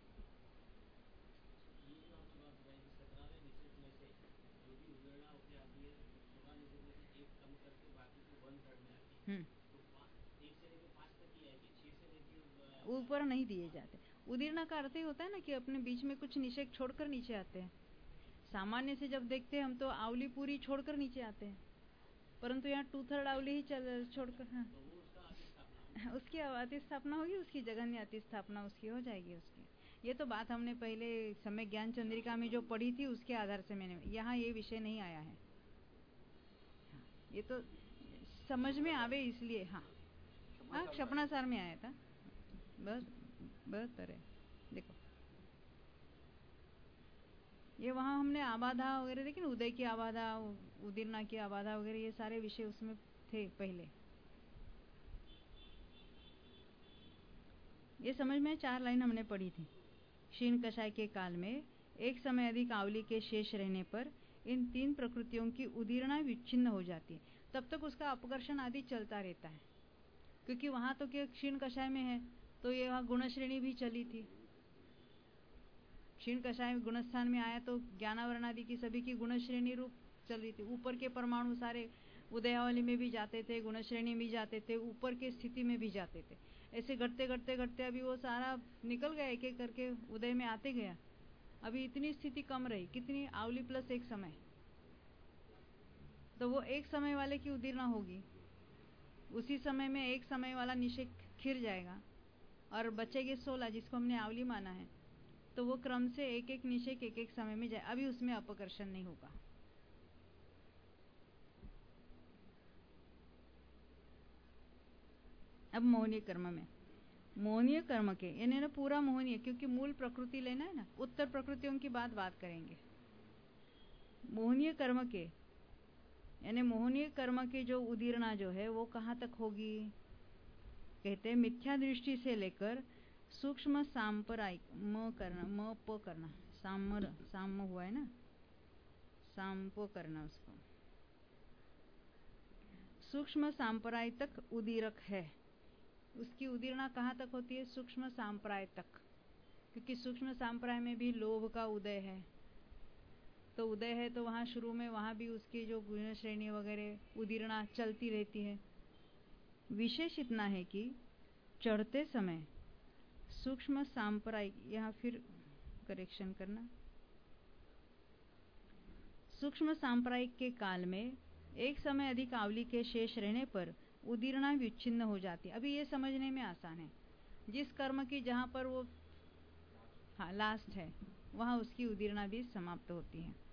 ऊपर नहीं दिए जाते। उदीर्णा का अर्थ ही होता है ना कि अपने बीच में कुछ निषेक छोड़कर नीचे आते हैं। सामान्य से जब देखते हैं हम तो आवली पूरी छोड़कर नीचे आते हैं, परंतु यहाँ टू थर्ड आवली ही चल छोड़कर, हाँ उसकी अति स्थापना होगी, उसकी जगन्य अति स्थापना उसकी हो जाएगी उसकी। ये तो बात हमने पहले समय ज्ञान चंद्रिका में जो पढ़ी थी उसके आधार से मैंने, यहाँ ये विषय नहीं आया है, ये तो समझ में आवे इसलिए। हाँ हाँ क्षपणासार में आया था, बस बस तरह देखो ये वहाँ हमने आबाधा वगैरह देखी ना, उदय की आबाधा, उदीर्णा की आबाधा वगैरह, ये सारे विषय उसमें थे पहले। ये समझ में चार लाइन हमने पढ़ी थी। क्षीण कषाय के काल में एक समय अधिक आवली के शेष रहने पर इन तीन प्रकृतियों की उदीर्णा विच्छिन्न हो जाती है। तब तक उसका अपकर्षण आदि चलता रहता है, क्योंकि वहां तो क्या क्षीण कषाय में है तो ये वहां गुण श्रेणी भी चली थी। क्षीण कषाय में गुणस्थान में आया तो ज्ञानावरण आदि की सभी की गुण श्रेणी रूप चली थी। ऊपर के परमाणु सारे उदयावली में भी जाते थे, गुण श्रेणी में जाते थे, ऊपर के स्थिति में भी जाते थे। ऐसे घटते घटते घटते अभी वो सारा निकल गया, एक एक करके उदय में आते गया। अभी इतनी स्थिति कम रही, कितनी, आवली प्लस एक समय, तो वो एक समय वाले की उदीर्णा होगी। उसी समय में एक समय वाला निषेक खिर जाएगा और बचेगे सोलह जिसको हमने आवली माना है, तो वो क्रम से एक एक निषेक एक एक समय में जाए। अभी उसमें अपकर्षण नहीं होगा। अब मोहनीय कर्म में, मोहनीय कर्म के यानी ना पूरा मोहनीय, क्योंकि मूल प्रकृति लेना है ना, उत्तर प्रकृतियों की बात बात करेंगे। मोहनीय कर्म के यानी मोहनीय कर्म के जो उदीर्णा जो है वो कहाँ तक होगी, कहते हैं मिथ्या दृष्टि से लेकर सूक्ष्म सांप्रदायिक, म करना, म प करना, सामर साम हुआ है ना, सांप करना उसको, सूक्ष्म सांप्राय तक उदीरक है। उसकी उदीर्णा कहाँ तक होती है, सूक्ष्म सांप्राय तक, क्योंकि सूक्ष्म सांप्राय में भी लोभ का उदय है। तो उदय है तो वहाँ शुरू में वहाँ भी उसकी जो गुण श्रेणी वगैरह उदीर्णा चलती रहती है। विशेष इतना है कि चढ़ते समय सूक्ष्म सांप्रायिक, यहाँ फिर करेक्शन करना, सूक्ष्म सांप्रायिक के काल में एक समय अधिक आवली के शेष रहने पर उदीर्णा विच्छिन्न हो जाती है। अभी ये समझने में आसान है, जिस कर्म की जहाँ पर वो हाँ लास्ट है वहाँ उसकी उदीर्णा भी समाप्त होती है।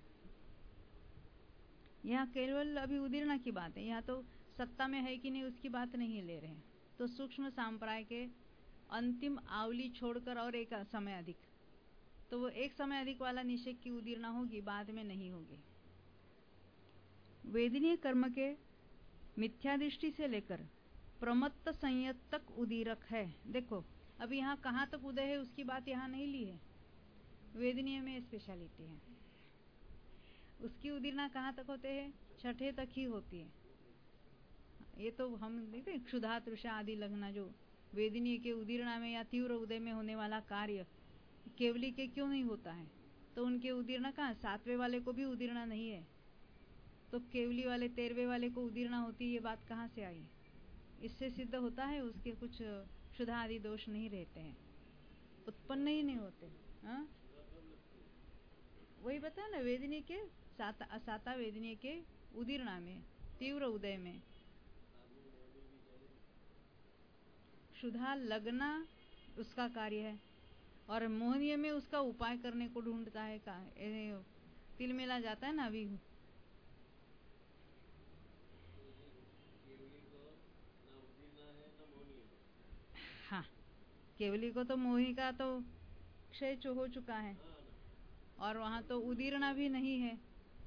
यहाँ केवल अभी उदीर्णा की बात है, यहाँ तो सत्ता में है कि नहीं उसकी बात नहीं ले रहे हैं। तो सूक्ष्म सांप्राय के अंतिम आवली छोड़कर और एक समय अधिक, तो वो एक समय अधिक वाला निषेक की उदीर्णा होगी, बाद में नहीं होगी। वेदनीय कर्म के मिथ्या दृष्टि से लेकर प्रमत्त संयत तक उदीरक है। देखो अभी यहाँ कहाँ तक उदय है उसकी बात यहाँ नहीं ली है, वेदनीय में स्पेशलिटी है। उसकी उदीर्णा कहाँ तक होते हैं, छठे तक ही होती है। ये तो हम देखते हैं क्षुधा तृषा आदि लगना, जो वेदनीय के उदीर्णा में या तीव्र उदय में होने वाला कार्य केवली के क्यों नहीं होता है, तो उनके उदीर्णा कहाँ, सातवें वाले को भी उदीर्णा नहीं है, तो केवली वाले तेरहवें वाले को उदीर्णा होती, ये बात कहाँ से आई। इससे सिद्ध होता है उसके कुछ क्षुधा आदि दोष नहीं रहते हैं, उत्पन्न ही नहीं होते। हाँ वही बताया ना, वेदनीय के साता साता वेदनीय के उदीर्णा में तीव्र उदय में क्षुधा लगना उसका कार्य है, और मोहनीय में उसका उपाय करने को ढूंढता है। का तिल मिला जाता है ना अभी। हाँ केवली को तो मोही का तो क्षय हो चुका है, और वहां तो उदीरना भी नहीं है।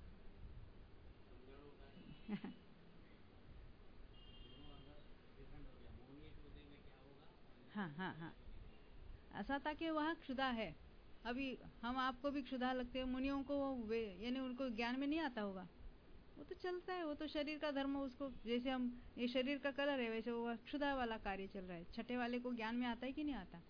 हाँ हाँ हाँ, ऐसा था कि वहाँ क्षुधा है। अभी हम आपको भी क्षुधा लगती है, मुनियों को वो यानी उनको ज्ञान में नहीं आता होगा, वो तो चलता है, वो तो शरीर का धर्म, उसको जैसे हम ये शरीर का कलर है वैसे वो क्षुधा वाला कार्य चल रहा है। छठे वाले को ज्ञान में आता है कि नहीं आता,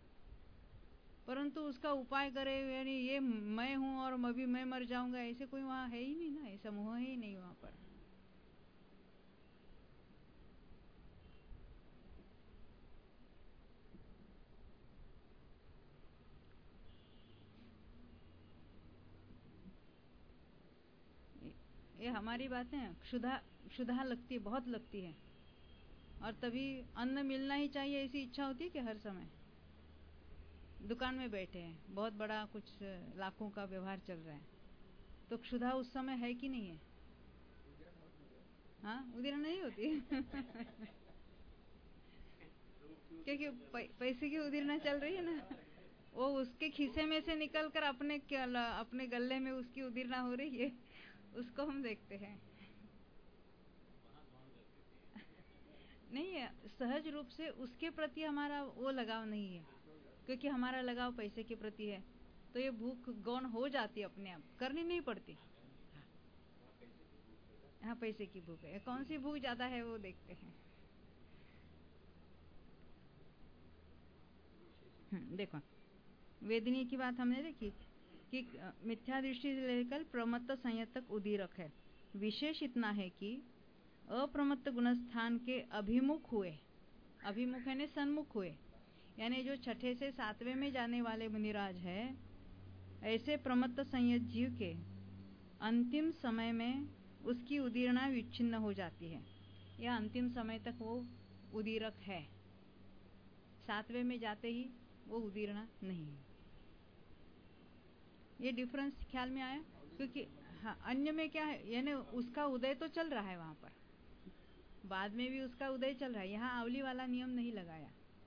परंतु उसका उपाय करे, यानी ये मैं हूँ और अभी मैं मर जाऊंगा, ऐसे कोई वहाँ है ही नहीं ना, ऐसा मोह ही नहीं वहाँ पर। ये हमारी बातें क्षुधा क्षुधा लगती है, बहुत लगती है, और तभी अन्न मिलना ही चाहिए ऐसी इच्छा होती है कि हर समय दुकान में बैठे हैं, बहुत बड़ा कुछ लाखों का व्यवहार चल रहा है, तो क्षुधा उस समय है कि नहीं है? हाँ, उधर नहीं होती क्योंकि पैसे की उधीरना चल रही है ना, वो उसके खीसे में से निकल कर अपने अपने गले में उसकी उधीरना हो रही है, उसको हम देखते हैं। नहीं है, सहज रूप से उसके प्रति हमारा वो लगाव नहीं है, क्योंकि हमारा लगाव पैसे के प्रति है, तो ये भूख गौण हो जाती है, अपने आप करनी नहीं पड़ती। हाँ, पैसे की भूख है, कौन सी भूख ज्यादा है वो देखते हैं। देखो, वेदनीय की बात हमने देखी कि मिथ्या दृष्टि से लेकर प्रमत्त संयत तक उदीरक है। विशेष इतना है कि अप्रमत्त गुणस्थान के अभिमुख हुए, अभिमुख यानी सन्मुख हुए, यानी जो छठे से सातवें में जाने वाले मुनिराज है, ऐसे प्रमत्त संयत जीव के अंतिम समय में उसकी उदीरना विच्छिन्न हो जाती है, या अंतिम समय तक वो उदीरक है, सातवें में जाते ही वो उदीरना नहीं है। ये डिफरेंस ख्याल में आया? क्योंकि हाँ, अन्य में क्या है, यानी उसका उदय तो चल रहा है वहां पर, बाद में भी उसका उदय चल रहा है, यहाँ आवली वाला नियम नहीं लगाया।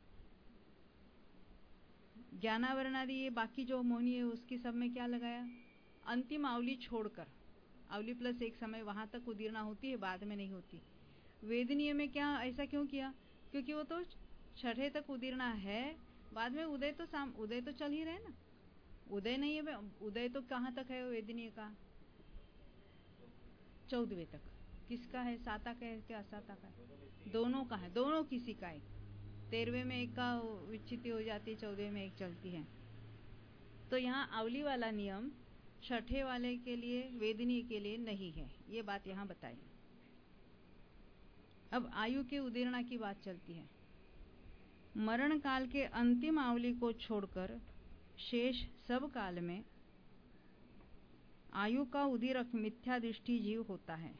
ज्ञानावरण आदि ये बाकी जो मोहनी है उसकी सब में क्या लगाया, अंतिम आवली छोड़कर, आवली प्लस एक समय वहां तक उदीरना होती है, बाद में नहीं होती। वेदनीय में क्या ऐसा क्यों किया, क्योंकि वो तो छठे तक उदीरना है, बाद में उदय तो साम उदय तो चल ही रहे ना, उदय नहीं है, उदय तो कहाँ तक है वेदनीय का, चौदहवें तक। किसका है, साता का है क्या असाता का है, दोनों का है, दोनों किसी का है। तेरहवें में एक का विच्छित्ति हो जाती है, चौदहवें में एक चलती है। तो यहाँ आवली वाला नियम छठे वाले के लिए, वेदनीय के लिए नहीं है, ये बात यहाँ बताई। अब आयु के उदीरना की बात चलती है। मरण काल के अंतिम आवली को छोड़कर शेष सब काल में आयु का उदीरक मिथ्या दृष्टि जीव होता है,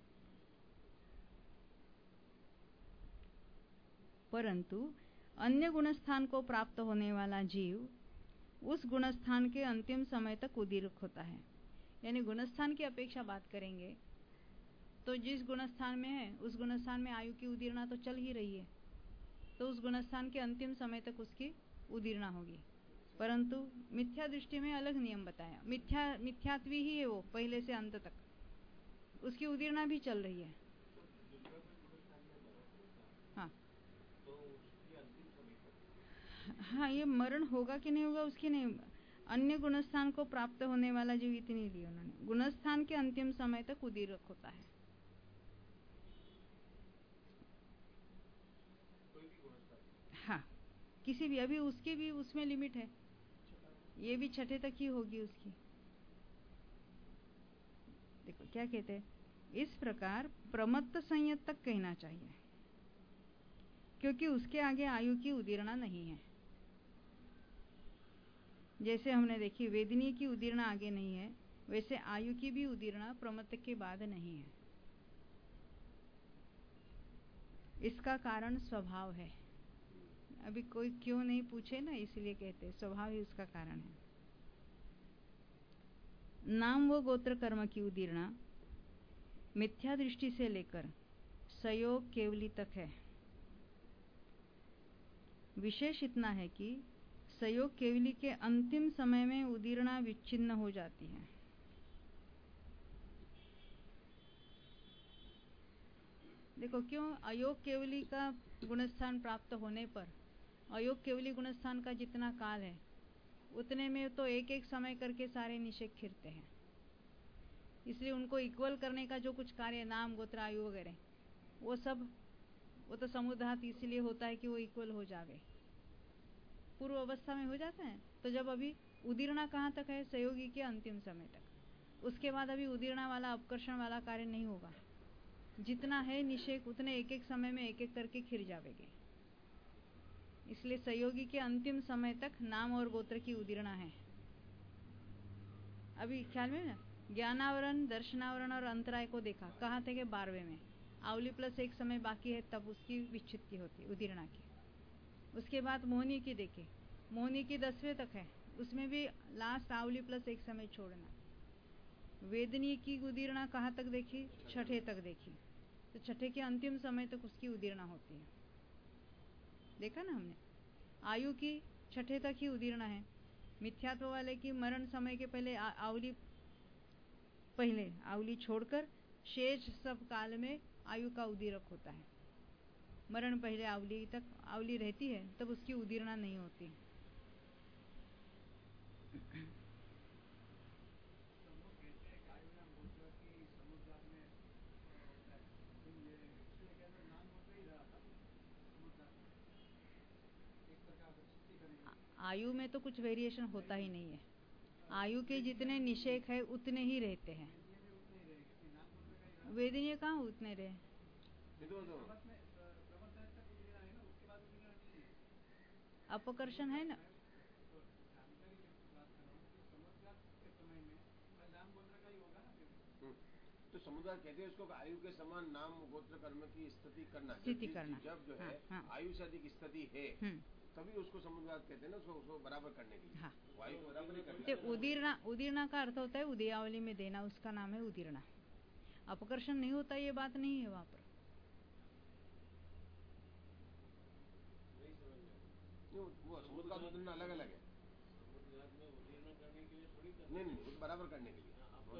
परंतु अन्य गुणस्थान को प्राप्त होने वाला जीव उस गुणस्थान के अंतिम समय तक उदीरक होता है। यानी गुणस्थान की अपेक्षा बात करेंगे तो जिस गुणस्थान में है उस गुणस्थान में आयु की उदीरना तो चल ही रही है, तो उस गुणस्थान के अंतिम समय तक उसकी उदीरना होगी। परंतु मिथ्या दृष्टि में अलग नियम बताया, मिथ्या मिथ्यात्वी ही है वो पहले से अंत तक, उसकी उदीरना भी चल रही है। हाँ हाँ, ये मरण होगा कि नहीं होगा उसकी नहीं, अन्य गुणस्थान को प्राप्त होने वाला जीव इतनी ली उन्होंने, गुणस्थान के अंतिम समय तक उदीरक होता है। हाँ, किसी भी, अभी उसकी भी उसमें लिमिट है, ये भी छठे तक ही होगी उसकी। देखो क्या कहते हैं, इस प्रकार प्रमत्त संयत तक कहना चाहिए, क्योंकि उसके आगे आयु की उदीरना नहीं है। जैसे हमने देखी वेदनीय की उदीरना आगे नहीं है, वैसे आयु की भी उदीरना प्रमत्त के बाद नहीं है। इसका कारण स्वभाव है, अभी कोई क्यों नहीं पूछे ना, इसलिए कहते स्वभाव ही उसका कारण है। नाम व गोत्र कर्म की उदीरना मिथ्या दृष्टि से लेकर सयोग केवली तक है। विशेष इतना है कि संयोग केवली के अंतिम समय में उदीरणा विच्छिन्न हो जाती है। देखो क्यों, अयोग केवली का गुणस्थान प्राप्त होने पर अयोग केवली गुणस्थान का जितना काल है उतने में तो एक एक समय करके सारे निषेक खिरते हैं, इसलिए उनको इक्वल करने का जो कुछ कार्य नाम गोत्र आयु वगैरह वो सब वो तो समुद्धात इसलिए होता है कि वो इक्वल हो जावे, पूर्व अवस्था में हो जाता है। तो जब अभी उदीरणा कहाँ तक है, संयोगी के अंतिम समय तक, उसके बाद अभी उदीरणा वाला अपकर्षण वाला कार्य नहीं होगा। जितना है निषेक उतने एक एक समय में एक एक करके खिर जावेंगे, इसलिए संयोगी के अंतिम समय तक नाम और गोत्र की उदीरणा है। अभी ख्याल में ना, ज्ञानावरण दर्शनावरण और अंतराय को देखा, कहाँ थे कि बारहवें में आवली प्लस एक समय बाकी है तब उसकी विच्छित्ति होती उदीरणा की। उसके बाद मोहनी की देखे, मोहनी की दसवें तक है, उसमें भी लास्ट आवली प्लस एक समय छोड़ना। वेदनी की उदीरणा कहाँ तक देखी, छठे तक देखी, तो छठे के अंतिम समय तक उसकी उदीरणा होती है, देखा ना हमने। आयु की छठे तक ही उदीरणा है। मिथ्यात्व वाले की मरण समय के पहले आवली पहले आवली छोड़कर शेष सब काल में आयु का उदीरक होता है। मरण पहले आवली तक आवली रहती है तब उसकी उदीरणा नहीं होती। आयु में तो कुछ वेरिएशन होता ही नहीं है, आयु के जितने निषेक है उतने ही रहते हैं। वेदनीय कहाँ उतने रहे, अपकर्षण है ना। तो समुदाय कहते हैं उसको आयु के समान नाम गोत्र कर्म की स्थिति करना, स्थिति करना। जब जो है हाँ, हाँ। आयु से अधिक स्थिति है तभी उसको समुदाय कहते हैं ना, उसको, उसको बराबर करने के लिए। हाँ। आयु को बराबर ही करना। उदीरणा उदीरणा का अर्थ होता है उदयावली में देना, उसका नाम है उदीरणा। अपकर्षण नहीं होता, ये बात नहीं है वहां पर। वो अलग अलग है, नहीं नहीं वो बराबर करने के लिए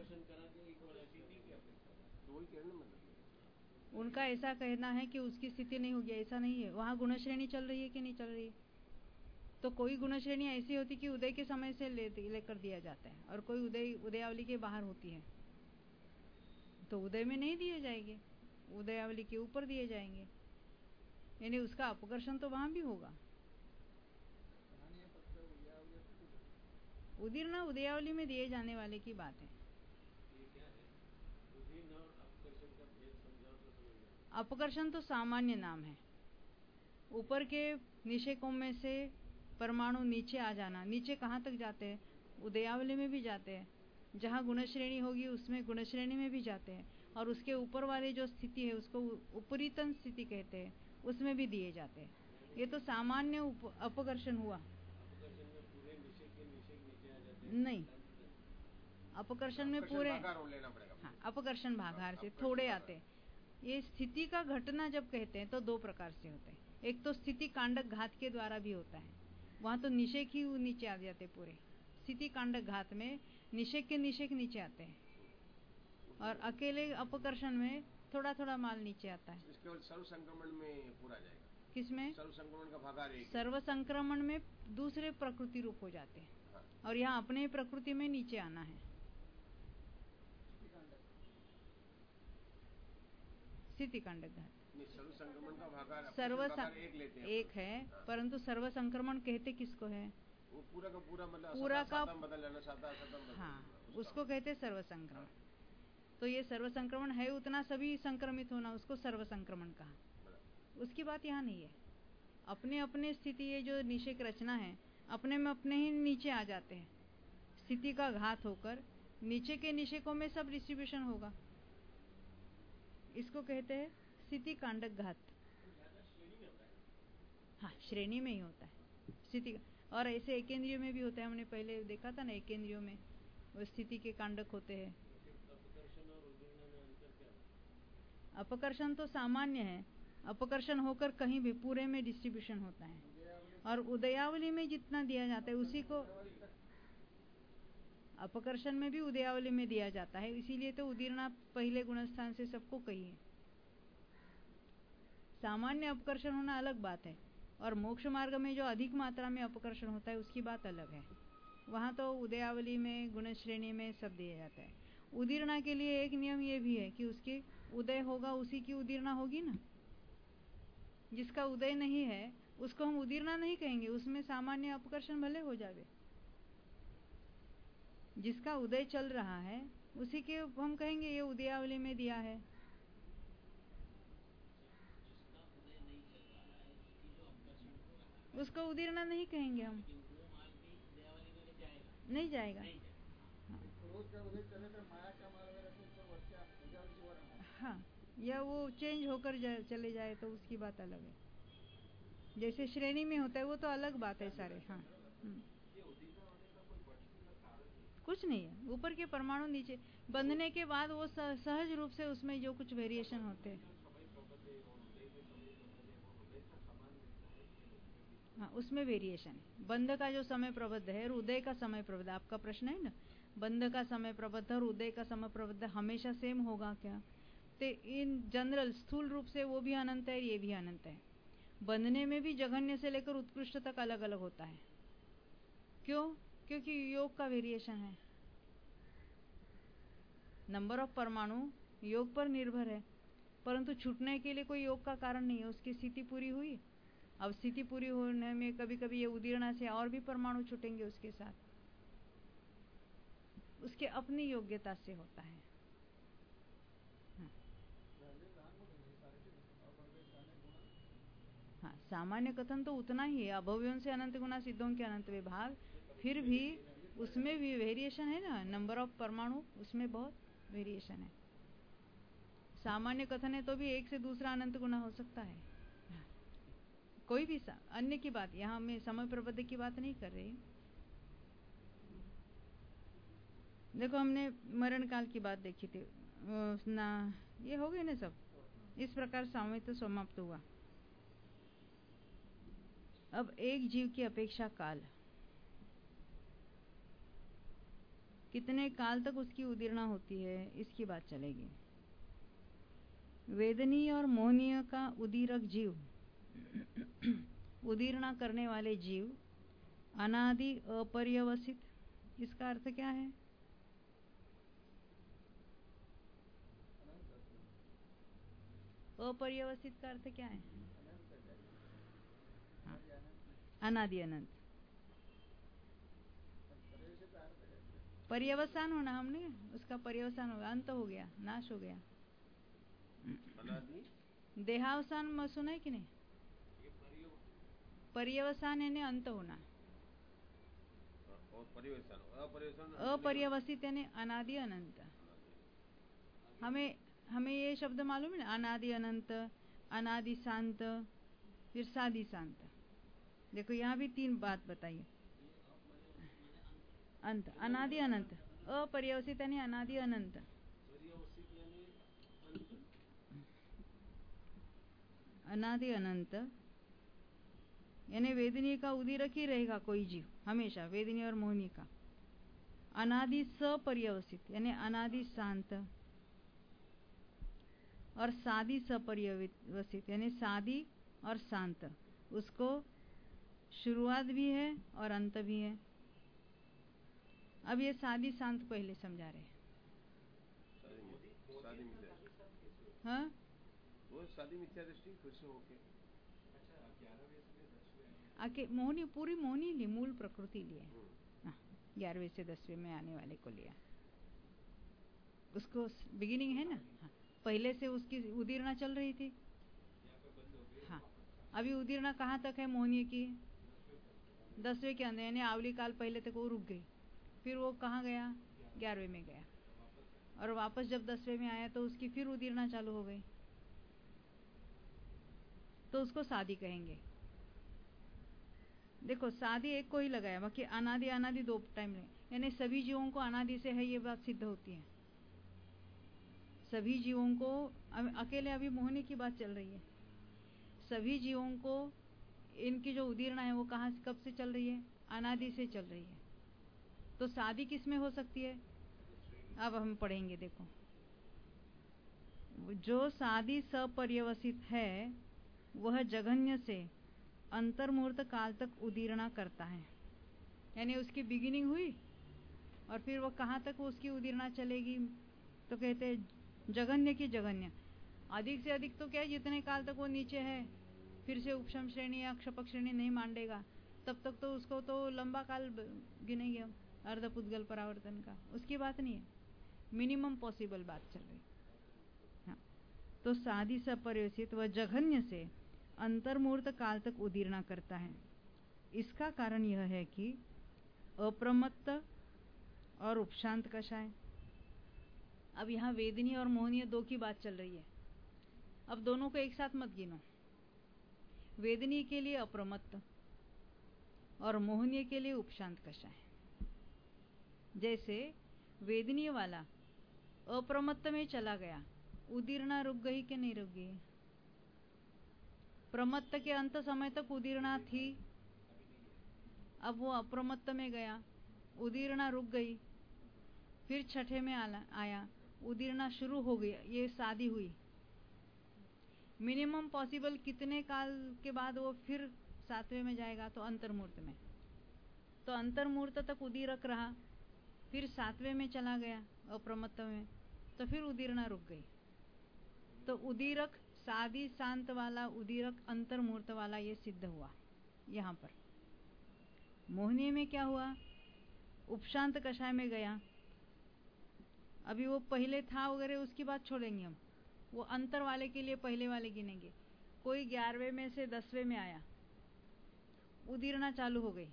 तो वही कहना मतलब। उनका ऐसा कहना है कि उसकी स्थिति नहीं होगी, ऐसा नहीं है। वहाँ गुण श्रेणी चल रही है कि नहीं चल रही है, तो कोई गुण श्रेणी ऐसी होती कि उदय के समय से ले लेकर दिया जाता है और कोई उदय उदयावली के बाहर होती है तो उदय में नहीं दिए जाएंगे, उदयावली के ऊपर दिए जाएंगे, यानी उसका अपकर्षण तो वहां भी होगा। उदीरणा उदयावली में दिए जाने वाले की बात है। अपकर्षण तो सामान्य नाम है, ऊपर के निषेकों में से परमाणु नीचे आ जाना। नीचे कहाँ तक जाते हैं, उदयावली में भी जाते हैं, जहाँ गुण श्रेणी होगी उसमें गुण श्रेणी में भी जाते हैं, और उसके ऊपर वाली जो स्थिति है उसको उपरीतन स्थिति कहते हैं, उसमें भी दिए जाते हैं। ये तो सामान्य अपकर्षण हुआ। नहीं, अपकर्षण में पूरे हाँ, अपकर्षण भागार से थोड़े आते हैं। ये स्थिति का घटना जब कहते हैं तो दो प्रकार से होते हैं। एक तो स्थिति कांडक घात के द्वारा भी होता है, वहां तो निषेक ही नीचे आ जाते पूरे। स्थिति कांडक घात में निषेक के निषेक नीचे आते हैं, और अकेले अपकर्षण में थोड़ा थोड़ा माल नीचे आता है। केवल सर्व संक्रमण में पूरा जाएगा। किसमें? सर्व संक्रमण का भागार एक। सर्व संक्रमण में दूसरे प्रकृति रूप हो जाते हैं, हाँ। और यहाँ अपने प्रकृति में नीचे आना है। स्थिति कांडक घात सर्व संक्रमण का भागार सर्व एक लेते हैं, एक है, हाँ। परंतु सर्व संक्रमण कहते किसको है? वो पूरा का पूरा मतलब पूरा का बदल जाना, साता साता हाँ, उसको कहते सर्व संक्रमण। तो ये सर्व संक्रमण है उतना सभी संक्रमित होना, उसको सर्व संक्रमण कहा। उसकी बात यहाँ नहीं है। अपने अपने स्थिति ये जो निषेक रचना है अपने में अपने ही नीचे आ जाते हैं। स्थिति का घात होकर नीचे के निषेकों में सब डिस्ट्रीब्यूशन होगा, इसको कहते हैं स्थिति कांडक घात। हाँ, श्रेणी में ही होता है स्थिति, और ऐसे एकेंद्रियों में भी होता है। हमने पहले देखा था ना, एकेंद्रियों में वो स्थिति के कांडक होते हैं। अपकर्षण तो सामान्य है, अपकर्षण होकर कहीं भी पूरे में डिस्ट्रीब्यूशन होता है। और उदयावली में जितना दिया जाता है उसी को अपकर्षण में भी उदयावली में दिया जाता है, इसीलिए तो उदीर्णा पहले गुणस्थान से सबको कही है। सामान्य अपकर्षण होना अलग बात है, और मोक्ष मार्ग में जो अधिक मात्रा में अपकर्षण होता है उसकी बात अलग है। वहां तो उदयावली में गुण श्रेणी में सब दिया जाता है। उदीर्णा के लिए एक नियम ये भी है कि उसके उदय होगा उसी की उदीर्णा होगी ना। जिसका उदय नहीं है उसको हम उदीर्णा नहीं कहेंगे, उसमें सामान्य अपकर्षण भले हो जावे। जिसका उदय चल रहा है उसी के हम कहेंगे ये उदयावली में दिया है। उसको उदीर्णा नहीं कहेंगे हम, नहीं जाएगा। हाँ, या वो चेंज होकर चले जाए तो उसकी बात अलग है। जैसे श्रेणी में होता है वो तो अलग बात है सारे। हाँ, कुछ नहीं है, ऊपर के परमाणु नीचे बंधने के बाद वो सहज रूप से उसमें जो कुछ वेरिएशन होते हैं, हाँ उसमें वेरिएशन है। बंध का जो समय प्रबद्ध है और उदय का समय प्रबद्ध, आपका प्रश्न है ना, बंध का समय प्रबद्ध और उदय का समय प्रबद्ध हमेशा सेम होगा क्या? तो इन जनरल स्थूल रूप से वो भी अनंत है, ये भी अनंत है। बंधने में भी जघन्य से लेकर उत्कृष्ट तक अलग अलग होता है। क्यों? क्योंकि योग का वेरिएशन है। नंबर ऑफ परमाणु योग पर निर्भर है, परंतु छूटने के लिए कोई योग का कारण नहीं है। उसकी स्थिति पूरी हुई, अब स्थिति पूरी होने में कभी कभी ये उदीर्णा से और भी परमाणु छूटेंगे उसके साथ, उसके अपनी योग्यता से होता है। हाँ, सामान्य कथन तो उतना ही है, अभव्यों से अनंत गुना सिद्धों के अनंत विभाग, फिर भी उसमें भी वेरिएशन है ना, नंबर ऑफ परमाणु उसमें बहुत वेरिएशन है। सामान्य कथन है तो भी एक से दूसरा अनंत गुना हो सकता है। कोई भी अन्य की बात, यहाँ मैं समय प्रबद्ध की बात नहीं कर रही। देखो हमने मरण काल की बात देखी थी ना, ये हो गए ना सब। इस प्रकार सामवेद समाप्त हुआ। अब एक जीव की अपेक्षा काल, कितने काल तक उसकी उदीर्णा होती है इसकी बात चलेगी। वेदनीय और मोहनीय का उदीरक जीव, उदीर्णा करने वाले जीव, अनादि अपर्यवसित, इसका अर्थ क्या है? अपर्यवसित का अर्थ क्या है? हाँ, अनादि अनंत। पर्यवसान होना, हमने उसका पर्यवसान होगा, अंत हो गया, नाश हो गया। देहावसान सुना है कि नहीं? पर्यवसान यानी अंत होना, अपर्यवसित यानी अनादि अनंत। हमें हमें ये शब्द मालूम है ना, अनादि अनंत, अनादि शांत, फिर सादि शांत। देखो यहाँ भी तीन बात बताइए। अंत, अनादि अनंत, अपर्यवसित यानी अनादि अनंत, अनादि अनंत यानी वेदनी का उदीरक ही रहेगा कोई जीव हमेशा, वेदनी और मोहनी का। अनादि सपर्यवसित यानी अनादि शांत, और सादी सपर्यवसित यानी सादी और शांत, उसको शुरुआत भी है और अंत भी है। अब ये सादी शांत पहले समझा रहे हैं। हाँ, वो सादी मिथ्या दृष्टि फिर से होके आके मोहनी, पूरी मोहनी ली, मूल प्रकृति लिए, ग्यारहवें से दसवें में आने वाले को लिया। उसको बिगिनिंग है ना, हाँ, पहले से उसकी उदीर्णा चल रही थी। हाँ, अभी उदीर्णा कहाँ तक है मोहनी की? दसवें के अंदर, यानी आवली काल पहले तक वो रुक गई, फिर वो कहाँ गया? ग्यारहवें में गया, और वापस जब दसवें में आया तो उसकी फिर उदीर्णा चालू हो गई, तो उसको सादी कहेंगे। देखो सादी एक को ही लगाया, बाकी अनादि अनादि दो टाइम नहीं, यानी सभी जीवों को अनादि से है ये बात सिद्ध होती है। सभी जीवों को, अकेले अभी मोहनी की बात चल रही है, सभी जीवों को इनकी जो उदीर्णा है वो कहाँ से कब से चल रही है? अनादि से चल रही है। तो सादी किस में हो सकती है? अब हम पढ़ेंगे, देखो। जो सादी सपर्यवसित है वह जघन्य से अंतर्मुहूर्त काल तक उदीर्णा करता है। यानी उसकी बिगिनिंग हुई और फिर वो कहाँ तक उसकी उदीर्णा चलेगी? तो कहते हैं जघन्य की जघन्य। अधिक से अधिक तो क्या, जितने काल तक वो नीचे है, फिर से उपशम श्रेणी या क्षपक श्रेणी नहीं मांडेगा, तब तक तो उसको तो लंबा काल गिनेंगे हम, अर्धपुद्गल परावर्तन का। उसकी बात नहीं है, मिनिमम पॉसिबल बात चल रही। हाँ, तो सादी सपर्यवसित व जघन्य से अंतर्मुहूर्त काल तक उदीर्णा करता है। इसका कारण यह है कि अप्रमत्त और उपशांत कषाय। अब यहाँ वेदनीय और मोहनीय दो की बात चल रही है। अब दोनों को एक साथ मत गिनो। वेदनीय के लिए अप्रमत्त और मोहनीय के लिए उपशांत कषाय। जैसे वेदनीय वाला अप्रमत्त में चला गया, उदीर्णा रुक गई कि नहीं रुक गई? प्रमत्त के अंत समय तक उदीर्णा थी, अब वो अप्रमत्त में गया, उदीर्णा रुक गई, फिर छठे में आया, उदीर्णा शुरू हो गई, ये शादी हुई। मिनिमम पॉसिबल कितने काल के बाद वो फिर सातवें में जाएगा? तो अंतर्मुहूर्त में। तो अंतर्मुहूर्त तक उदीरक रहा, फिर सातवें में चला गया अप्रमत्त में, तो फिर उदीर्णा रुक गई। तो उदीरक सादी शांत वाला उदीरक अंतर्मुहूर्त वाला ये सिद्ध हुआ यहाँ पर। मोहनीय में क्या हुआ? उपशांत कषाय में गया, अभी वो पहले था वगैरह उसकी बात छोड़ेंगे हम, वो अंतर वाले के लिए पहले वाले गिनेंगे। कोई ग्यारहवें में से दसवें में आया, उदीर्णा चालू हो गई।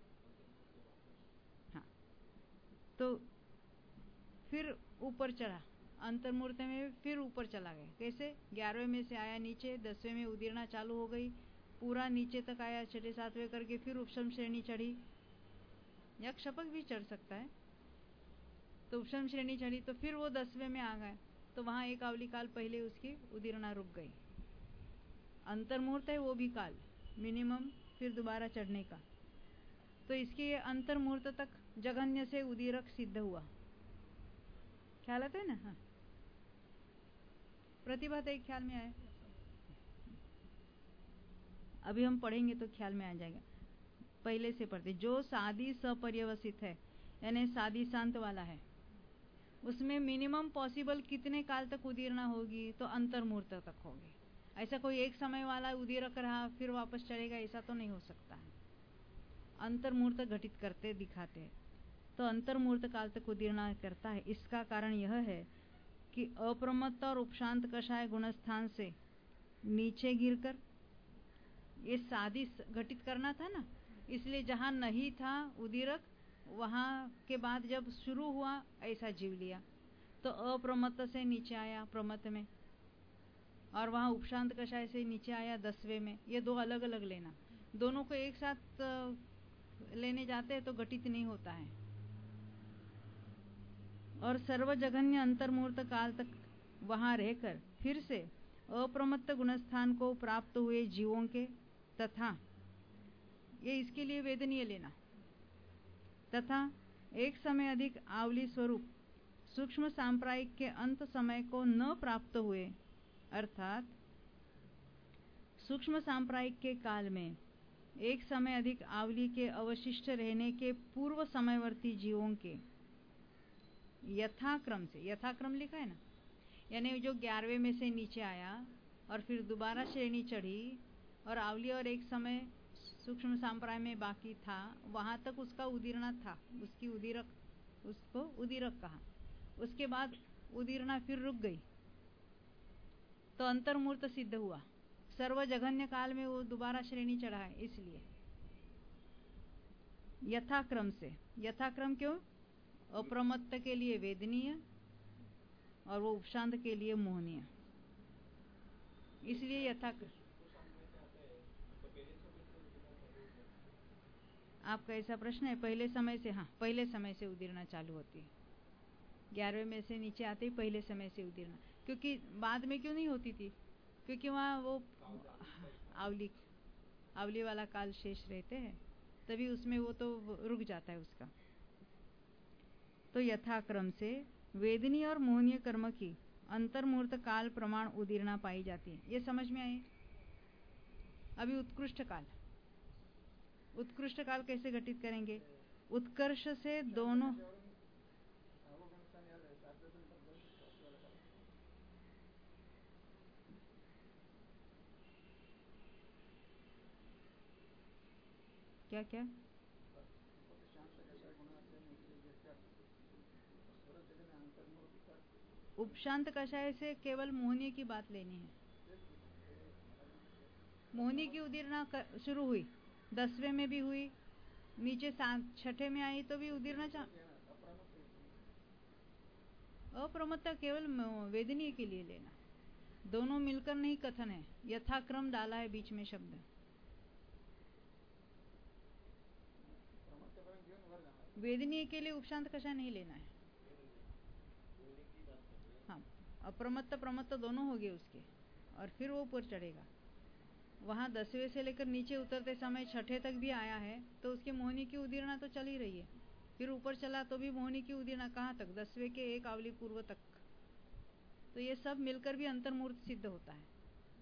हाँ, तो फिर ऊपर चढ़ा अंतर्मुहूर्त में, फिर ऊपर चला गया। कैसे? ग्यारहवें में से आया नीचे, दसवें में उदीर्णा चालू हो गई, पूरा नीचे तक आया, छठे सातवें करके फिर उपशम श्रेणी चढ़ी, या क्षपक भी चढ़ सकता है। तो उपशम श्रेणी चढ़ी तो फिर वो दसवें में आ गए, तो वहां एक आवली काल पहले उसकी उदीर्णा रुक गई। अंतर्मुहूर्त है वो भी काल मिनिमम, फिर दोबारा चढ़ने का। तो इसके अंतर्मुहूर्त तक जघन्य से उदीरक सिद्ध हुआ। ख्याल आता है ना? हाँ, प्रतिभा तो एक ख्याल में आए, अभी हम पढ़ेंगे तो ख्याल में आ जाएगा। पहले से पढ़ते। जो सादी सपर्यवसित है, यानी सादी शांत वाला है, उसमें मिनिमम पॉसिबल कितने काल तक उदीर्णा होगी? तो अंतर्मुहूर्त तक होगी। ऐसा कोई एक समय वाला उदीरक रहा फिर वापस चलेगा, ऐसा तो नहीं हो सकता है। अंतर्मुहूर्त घटित करते दिखाते हैं, तो अंतर्मुहूर्त काल तक उदीर्णा करता है। इसका कारण यह है कि अप्रमत्त और उपशांत कषाय गुणस्थान से नीचे गिरकर, ये सादी घटित करना था ना, इसलिए जहां नहीं था उदीरक, वहां के बाद जब शुरू हुआ ऐसा जीव लिया, तो अप्रमत्त से नीचे आया प्रमत्त में, और वहां उपशांत कषाय से नीचे आया दसवें में। ये दो अलग अलग लेना, दोनों को एक साथ लेने जाते हैं तो घटित नहीं होता है। और सर्वजघन्य अंतर्मुहूर्त काल तक वहां रहकर फिर से अप्रमत्त गुणस्थान को प्राप्त हुए जीवों के, तथा ये इसके लिए वेदनीय लेना, तथा एक समय अधिक आवली स्वरूप सूक्ष्म सांप्रायिक के अंत समय को न प्राप्त हुए, अर्थात सूक्ष्म सांप्रायिक के काल में एक समय अधिक आवली के अवशिष्ट रहने के पूर्व समयवर्ती जीवों के यथाक्रम से, यथाक्रम लिखा है ना, यानी जो ग्यारहवें में से नीचे आया और फिर दोबारा श्रेणी चढ़ी और आवली और एक समय सूक्ष्म सांप्राय में बाकी था, वहां तक उसका उदीर्णा था, उसकी उदीरक, उसको उदीरक कहा। उसके बाद उदीर्णा फिर रुक गई, तो अंतर्मुहूर्त सिद्ध हुआ। सर्वजघन्य काल में वो दोबारा श्रेणी चढ़ा है, इसलिए यथाक्रम से। यथाक्रम क्यों? अप्रमत्त के लिए वेदनीय और वो उपशांत के लिए मोहनीय, इसलिए यथाक्रम। आपका ऐसा प्रश्न है? पहले समय से, हाँ, पहले समय से उदीर्णा चालू होती है। ग्यारहवें में से नीचे आते ही पहले समय से उदीर्णा, क्योंकि बाद में क्यों नहीं होती थी? क्योंकि वहाँ वो आवली आवली वाला काल शेष रहते हैं, तभी उसमें वो तो रुक जाता है उसका। तो यथाक्रम से वेदनीय और मोहनीय कर्म की अंतर्मुहूर्त काल प्रमाण उदीर्णा पाई जाती है। ये समझ में आए? अभी उत्कृष्ट काल, उत्कृष्ट काल कैसे घटित करेंगे? उत्कर्ष से दोनों क्या क्या उपशांत कषाय से केवल मोहनी की बात लेनी है। मोहनी की उदीर्णा शुरू हुई, दसवें में भी हुई, नीचे छठे में आई तो भी उदीर्णा चा अप्रमत्ता केवल वेदनीय के लिए लेना, दोनों मिलकर नहीं कथन है, यथाक्रम डाला है बीच में शब्द। वेदनीय के लिए उपशांत कषाय नहीं लेना है। हाँ, अप्रमत्त प्रमत्त दोनों हो गए उसके, और फिर वो ऊपर चढ़ेगा। वहां दसवें से लेकर नीचे उतरते समय छठे तक भी आया है तो उसकी मोहनी की उदीर्णा तो चल ही रही है। फिर ऊपर चला तो भी मोहनी की उदीर्णा कहाँ तक? दसवें के एक आवली पूर्व तक। तो ये सब मिलकर भी अंतर्मुहूर्त सिद्ध होता है।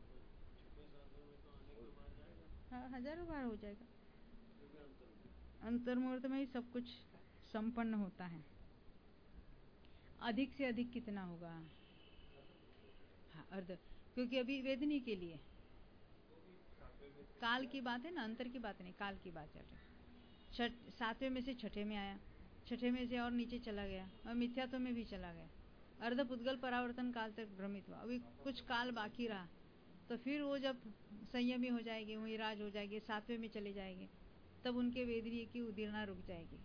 हाँ, हजारों बार हो जाएगा। अंतर्मुहूर्त में ही सब कुछ संपन्न होता है। अधिक से अधिक कितना होगा? हाँ, अर्ध, क्योंकि अभी वेदनी के लिए काल की बात है ना, अंतर की बात नहीं, काल की बात चल रही। छठ सातवें में से छठे में आया, छठे में से और नीचे चला गया, और मिथ्यात्व में भी चला गया, अर्ध पुद्गल परावर्तन काल तक भ्रमित हुआ। अभी कुछ काल बाकी रहा, तो फिर वो जब संयमी हो जाएगी, वही राज हो जाएगी, सातवें में चले जाएंगे, तब उनके वेदनीय की उदीर्णा रुक जाएगी।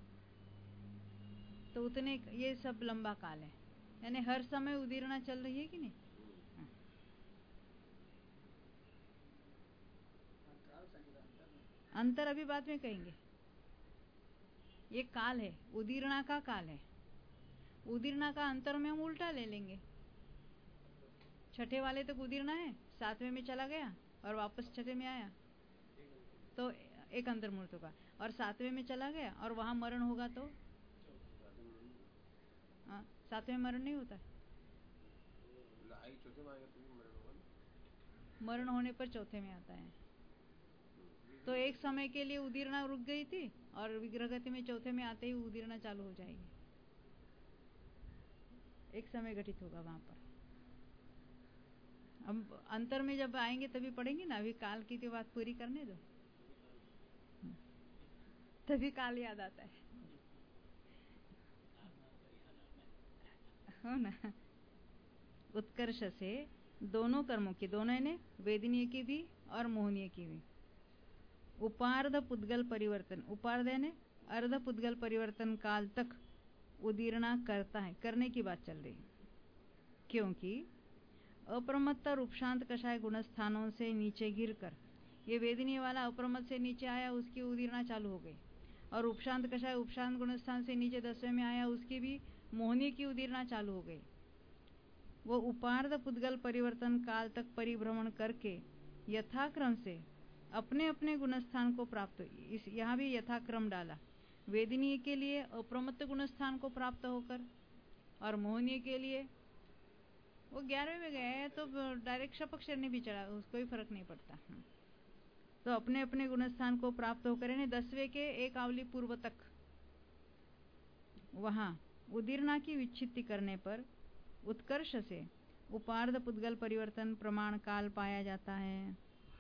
तो उतने ये सब लंबा काल है, यानी हर समय उदीर्णा चल रही है कि नहीं? अंतर अभी बाद में कहेंगे। ये काल है, उदीर्णा का काल है। उदीर्णा का अंतर में हम उल्टा ले लेंगे। छठे वाले तक उदीर्णा है, सातवें में चला गया और वापस छठे में आया तो एक अंतर्मुहूर्त होगा, और सातवें में चला गया और वहां मरण होगा तो हाँ, सातवें मरण नहीं होता है। मरण होने पर चौथे में आता है। तो एक समय के लिए उदीर्णा रुक गई थी और विग्रहगति में चौथे में आते ही उदीर्णा चालू हो जाएगी। एक समय घटित होगा वहां पर। अब अंतर में जब आएंगे तभी पढ़ेंगे ना, अभी काल की तो बात पूरी करने दो, तभी काल याद आता है, हो ना। उत्कर्ष से दोनों कर्मों की, दोनों ने वेदनीय की भी और मोहनीय की भी, उपार्ध पुद्गल परिवर्तन, उपार्ध ने अर्ध पुद्गल परिवर्तन काल तक उदीर्णा करता है, करने की बात चल रही है। क्योंकि अप्रमत्त और उपशांत कषाय गुणस्थानों से नीचे गिरकर, ये वेदनीय वाला अप्रमत्त से नीचे आया, उसकी उदीर्णा चालू हो गई, और उपशांत कषाय उपशांत गुणस्थान से नीचे दसवें में आया, उसकी भी मोहनी की उदीर्णा चालू हो गई। वो उपार्ध पुद्गल परिवर्तन काल तक परिभ्रमण करके यथाक्रम से अपने अपने गुणस्थान को प्राप्त, इस यहाँ भी यथाक्रम डाला, वेदनीय के लिए अप्रमत्त गुणस्थान को प्राप्त होकर, और मोहनीय के लिए वो ग्यारहवें में गए तो डायरेक्ट शपक शरणी भी चढ़ा, उसको कोई फर्क नहीं पड़ता। तो अपने अपने गुणस्थान को प्राप्त होकर यानी दसवें के एक आवली पूर्व तक वहां उदीर्णा की विच्छित्ति करने पर उत्कर्ष से उपार्ध पुद्गल परिवर्तन प्रमाण काल पाया जाता है।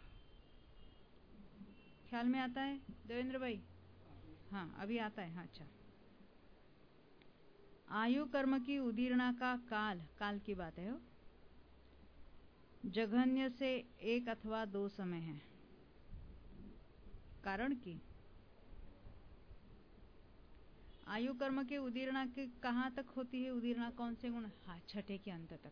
ख्याल में आता है देवेंद्र भाई? हाँ, अभी आता है। हाँ, अच्छा। आयु कर्म की उदीर्णा का काल, काल की बात है, हो जघन्य से एक अथवा दो समय है। कारण की आयु कर्म के उदीर्णा के कहां तक होती है? उदीर्णा कौन से गुण? हाँ, छठे के अंत तक,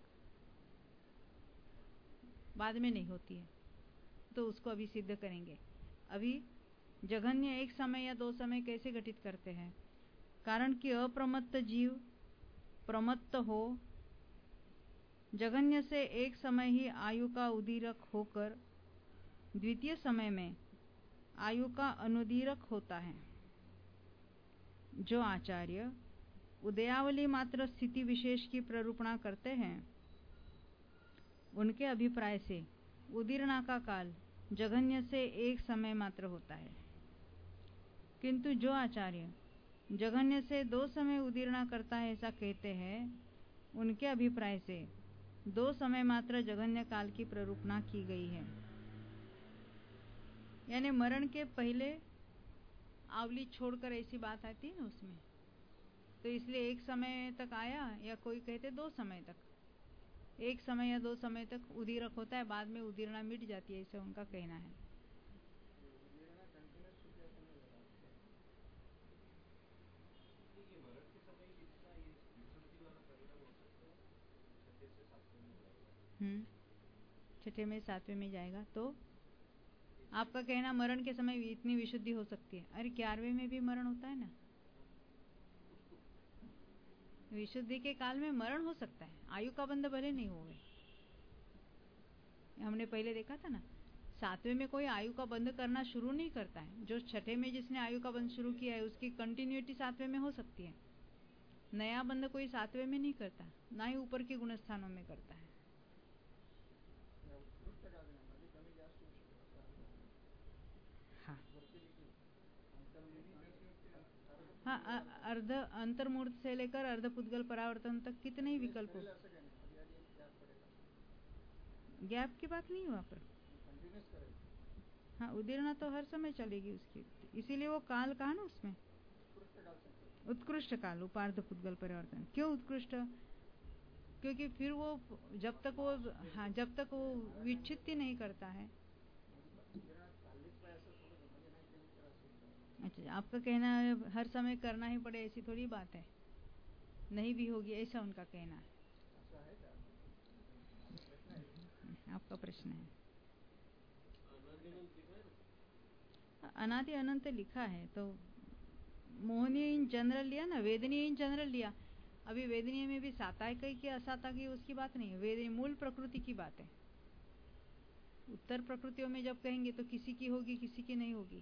बाद में नहीं होती है, तो उसको अभी सिद्ध करेंगे। अभी जघन्य एक समय या दो समय कैसे घटित करते हैं? कारण कि अप्रमत्त जीव प्रमत्त हो, जघन्य से एक समय ही आयु का उदीरक होकर द्वितीय समय में आयु का अनुदीरक होता है। जो आचार्य उदयावली मात्र स्थिति विशेष की प्ररूपणा करते हैं, उनके अभिप्राय से उदीर्णा का काल जघन्य से एक समय मात्र होता है। किंतु जो आचार्य जघन्य से दो समय उदीर्णा करता है ऐसा कहते हैं, उनके अभिप्राय से दो समय मात्र जघन्य काल की प्ररूपणा की गई है। यानी मरण के पहले आवली छोड़कर ऐसी बात आती है ना उसमें, तो इसलिए एक समय तक आया, या कोई कहते दो समय तक, एक समय या दो समय तक उदीरक होता है, बाद में उदीर्णा मिट जाती है, ऐसा उनका कहना है। हम्म छठे में सातवें में जाएगा तो आपका कहना मरण के समय इतनी विशुद्धि हो सकती है। अरे ग्यारहवें में भी मरण होता है ना, विशुद्धि के काल में मरण हो सकता है, आयु का बंध भले नहीं हो गए। हमने पहले देखा था ना, सातवें में कोई आयु का बंध करना शुरू नहीं करता है। जो छठे में जिसने आयु का बंध शुरू किया है उसकी कंटिन्यूटी सातवें में हो सकती है। नया बंध कोई सातवें में नहीं करता, ना ही ऊपर के गुण स्थानों में करता है। हाँ, हाँ, अर्ध अंतर्मूर्त से लेकर अर्ध पुद्गल परावर्तन तक कितने ही विकल्प हो। गैप की बात नहीं हुआ पर, हाँ उदीर्णा तो हर समय चलेगी उसकी, इसीलिए वो काल कहा ना उसमें उत्कृष्ट काल, उपार्ध पुद्गल परिवर्तन। क्यों उत्कृष्ट? क्योंकि फिर वो जब तक वो हाँ जब तक वो विच्छित्ति नहीं करता है। अच्छा, आपका कहना है हर समय करना ही पड़े, ऐसी थोड़ी बात है, नहीं भी होगी, ऐसा उनका कहना है। आपका प्रश्न है। अनादि अनंत लिखा है तो मोहनीय इन जनरल लिया ना, वेदनीय इन जनरल लिया। अभी वेदनीय में भी साता की असाता की उसकी बात नहीं है, वेदनीय मूल प्रकृति की बात है। उत्तर प्रकृतियों में जब कहेंगे तो किसी की होगी किसी की नहीं होगी,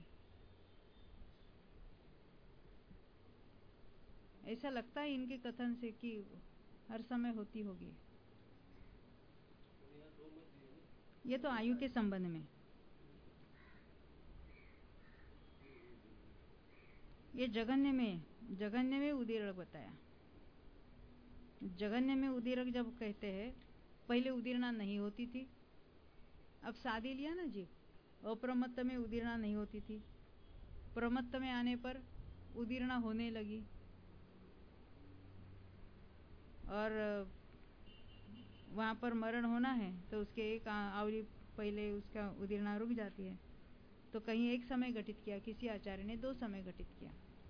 ऐसा लगता है इनके कथन से कि हर समय होती होगी। ये तो आयु के संबंध में, ये जघन्य में जघन्य में उदीरक बताया। जघन्य में उदीरक जब कहते हैं, पहले उदीर्णा नहीं होती थी, अब शादी लिया ना जी, अप्रमत्त में उदीर्णा नहीं होती थी, प्रमत्त में आने पर उदीर्णा होने लगी, और वहाँ पर मरण होना है तो उसके एक आवली पहले उसका उदीर्णा रुक जाती है। तो कहीं एक समय घटित किया, किसी आचार्य ने दो समय घटित किया।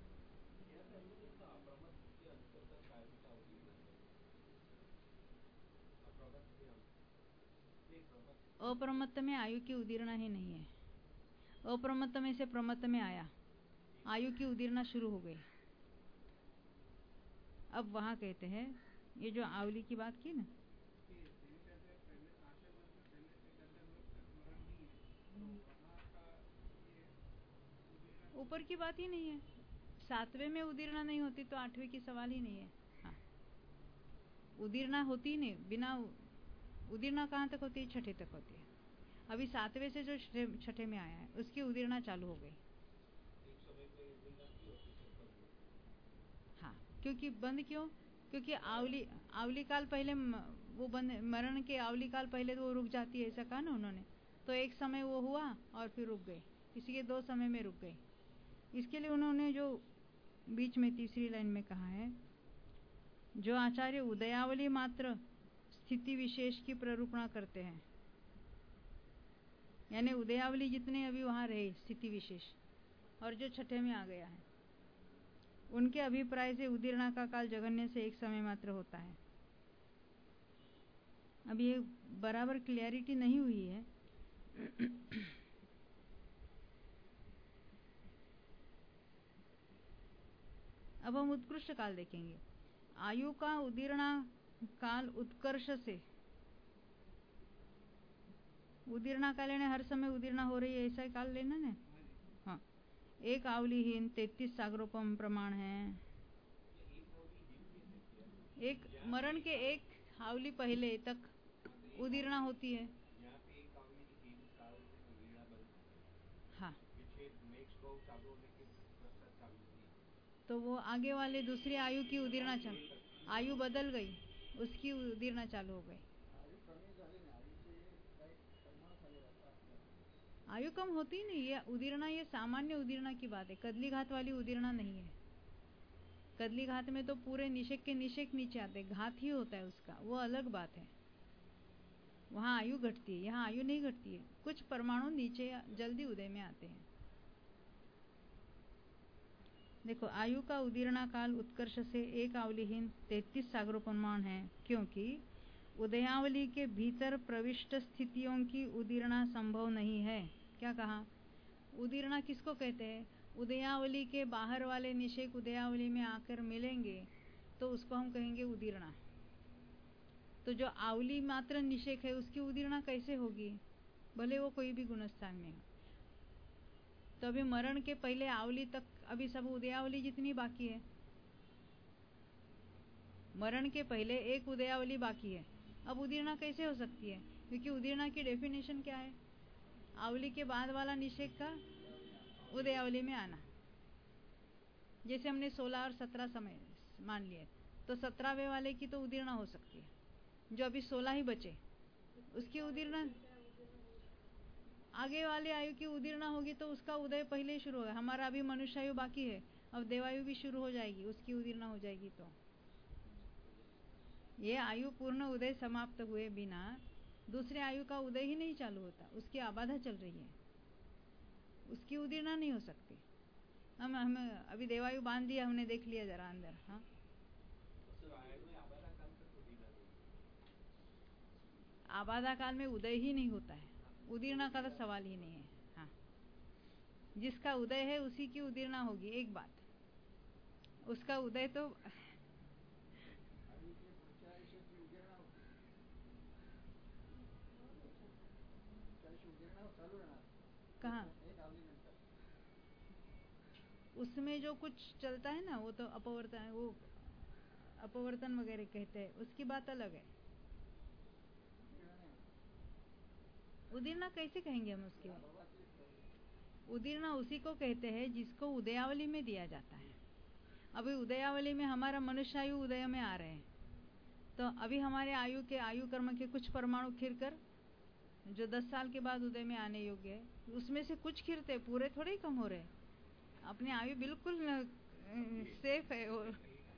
अप्रमत्त में आयु की उदीर्णा ही नहीं है, अप्रमत्त में से प्रमत्त में आया, आयु की उदीर्णा शुरू हो गई। अब वहां कहते हैं, ये जो आवली की बात की ना, ऊपर की बात ही नहीं है। सातवें में उदीर्णा नहीं होती तो आठवें की सवाल ही नहीं है। हाँ, उदीर्णा होती ही नहीं, बिना उदीर्णा कहाँ तक होती है? छठे तक होती है। अभी सातवें से जो छठे में आया है उसकी उदीर्णा चालू हो गई। हाँ, क्योंकि बंद क्यों? क्योंकि आवली आवली काल पहले वो बंद, मरण के आवली काल पहले तो वो रुक जाती है, ऐसा कहा ना उन्होंने। तो एक समय वो हुआ और फिर रुक गई, किसी के दो समय में रुक गई। इसके लिए उन्होंने जो बीच में तीसरी लाइन में कहा है, जो आचार्य उदयावली मात्र स्थिति विशेष की प्ररूपणा करते हैं, यानी उदयावली जितने अभी वहां रहे स्थिति विशेष, और जो छठे में आ गया है, उनके अभिप्राय से उदीर्णा का काल जघन्य से एक समय मात्र होता है। अब ये बराबर क्लियरिटी नहीं हुई है। अब हम उत्कृष्ट काल देखेंगे। आयु का उदीर्णा काल उत्कर्ष से उदीर्णा काल लेने हर समय उदीर्णा हो रही है ऐसा काल लेना ना। हाँ, एक आवलीहीन तैतीस सागरोपम प्रमाण है। एक मरण के एक आवली पहले तक उदीर्णा होती है। हाँ, तो वो आगे वाले दूसरी आयु की उदीर्णा चल आयु बदल गई, उसकी उदीर्णा चालू हो गई। आयु कम होती नहीं, ये उदीर्णा ये सामान्य उदीर्णा की बात है, कदली घात वाली उदीर्णा नहीं है। कदली घात में तो पूरे निषेक के निषेक नीचे आते, घात ही होता है उसका, वो अलग बात है। वहाँ आयु घटती है, यहाँ आयु नहीं घटती है। कुछ परमाणु नीचे जल्दी उदय में आते हैं। देखो, आयु का उदीर्णा काल उत्कर्ष से एक आवलीहीन तैतीस सागरोपमान है, क्योंकि उदयावली के भीतर प्रविष्ट स्थितियों की उदीर्णा संभव नहीं है। क्या कहा? उदीर्णा किसको कहते हैं? उदयावली के बाहर वाले निषेक उदयावली में आकर मिलेंगे तो उसको हम कहेंगे उदीर्णा। तो जो आवली मात्र निषेक है उसकी उदीर्णा कैसे होगी, भले वो कोई भी गुणस्थान में हो। तो अभी मरण के पहले आवली तक अभी सब उदयावली जितनी बाकी है, मरण के पहले एक उदयावली बाकी है, अब उदीर्णा कैसे हो सकती है? क्योंकि उदीर्णा की डेफिनेशन क्या है? आवली के बाद वाला निषेक का उदयावली में आना। जैसे हमने सोलह और सत्रह समय मान लिए, तो सत्रहवें वाले की तो उदीर्णा हो सकती है, जो अभी सोलह ही बचे उसकी उदीर्णा, आगे वाले आयु की उदीर्णा होगी तो उसका उदय पहले ही शुरू होगा। हमारा अभी मनुष्य आयु बाकी है, अब देवायु भी शुरू हो जाएगी, उसकी उदीर्णा हो जाएगी। तो ये आयु पूर्ण उदय समाप्त हुए बिना दूसरे आयु का उदय ही नहीं चालू होता, उसकी आबाधा चल रही है, उसकी उदीर्णा नहीं हो सकती। हम हम अभी देवायु बांध दिया, हमने देख लिया जरा अंदर। हाँ, आबादा काल में उदय ही नहीं होता है, उदीर्णा का तो सवाल ही नहीं है। हाँ, जिसका उदय है उसी की उदीर्णा होगी। एक बात, उसका उदय तो कहाँ, उसमें जो कुछ चलता है ना वो तो अपवर्तन, वो अपवर्तन वगैरह कहते हैं, उसकी बात अलग है। उदीर्णा कैसे कहेंगे हम उसके? उदीर्णा उसी को कहते हैं जिसको उदयावली में दिया जाता है। अभी उदयावली में हमारा मनुष्य आयु उदय में आ रहे हैं, तो अभी हमारे आयु के आयु कर्म के कुछ परमाणु खिरकर जो दस साल के बाद उदय में आने योग्य है, उसमें से कुछ खिरते, पूरे थोड़े ही कम हो रहे। अपने आयु बिल्कुल सेफ है। और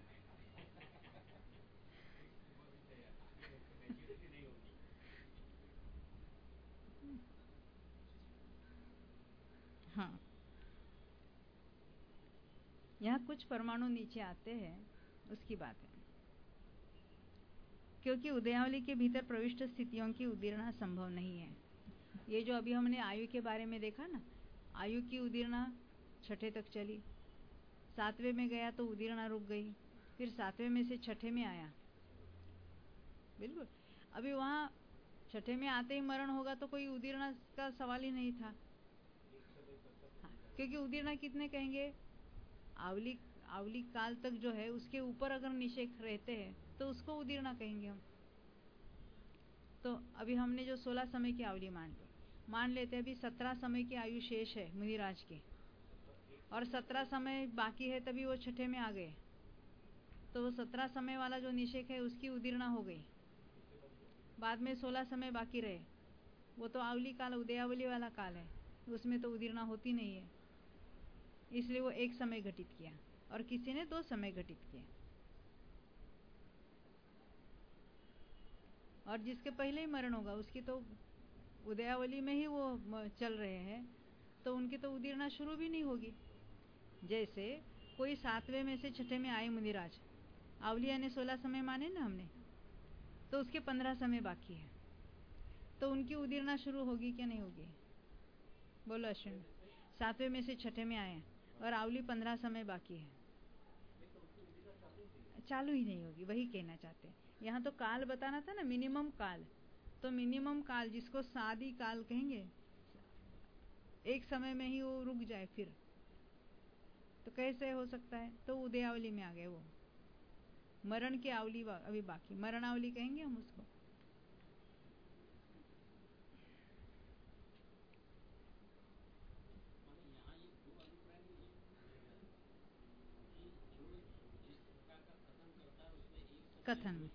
हाँ, यहाँ कुछ परमाणु नीचे आते हैं, उसकी बात है। क्योंकि उदयावली के भीतर प्रविष्ट स्थितियों की उदीर्णा संभव नहीं है। ये जो अभी हमने आयु के बारे में देखा ना, आयु की उदीर्णा छठे तक चली, सातवें में गया तो उदीर्णा रुक गई, फिर सातवें में से छठे में आया। बिल्कुल, अभी वहाँ छठे में आते ही मरण होगा तो कोई उदीर्णा का सवाल ही नहीं था। हाँ, क्योंकि उदीर्णा कितने कहेंगे? आवली आवली काल तक जो है उसके ऊपर अगर निषेक रहते हैं तो उसको उदीर्णा कहेंगे हम। तो अभी हमने जो सोलह समय की आवली मान ली, मान लेते हैं अभी सत्रह समय की आयु शेष है मुनिराज की, और सत्रह समय बाकी है, तभी वो छठे में आ गए, तो वो सत्रह समय वाला जो निषेक है उसकी उदीर्णा हो गई। बाद में सोलह समय बाकी रहे, वो तो आवली काल उदयावली वाला काल है, उसमें तो उदीर्णा होती नहीं है, इसलिए वो एक समय घटित किया और किसी ने दो समय घटित किया। और जिसके पहले ही मरण होगा उसकी तो उदयावली में ही वो चल रहे हैं, तो उनकी तो उदीर्णा शुरू भी नहीं होगी। जैसे कोई सातवें में से छठे में आए मुनिराज, आवलिया ने सोलह समय माने ना हमने, तो उसके पंद्रह समय बाकी है, तो उनकी उदीर्णा शुरू होगी क्या नहीं होगी? बोलो अश्विन। सातवें में से छठे में आए और आवली पंद्रह समय बाकी है, चालू ही नहीं होगी। वही कहना चाहते हैं, यहाँ तो काल बताना था ना, मिनिमम काल, तो मिनिमम काल जिसको सादी काल कहेंगे, एक समय में ही वो रुक जाए फिर तो कैसे हो सकता है? तो उदयावली में आ गए वो। मरण की आवली अभी बाकी, मरणावली कहेंगे हम उसको। कथन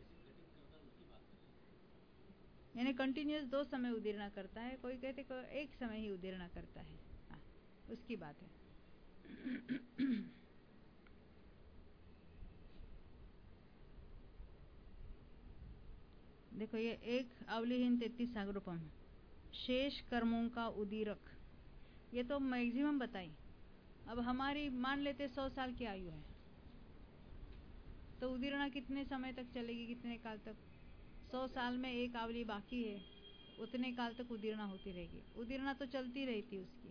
यानी कंटिन्यूअस दो समय उदीर्णा करता है, कोई कहते को एक समय ही उदीर्णा करता है। हाँ, उसकी बात है। देखो ये एक अवलिहीन तैतीस सागरूपम, शेष कर्मों का उदीरक, ये तो मैक्सिमम बताई। अब हमारी मान लेते सौ साल की आयु है तो उदीर्णा कितने समय तक चलेगी, कितने काल तक? सौ साल में एक आवली बाकी है, उतने काल तक उदीर्णा होती रहेगी। उदीर्णा तो चलती रहती उसकी।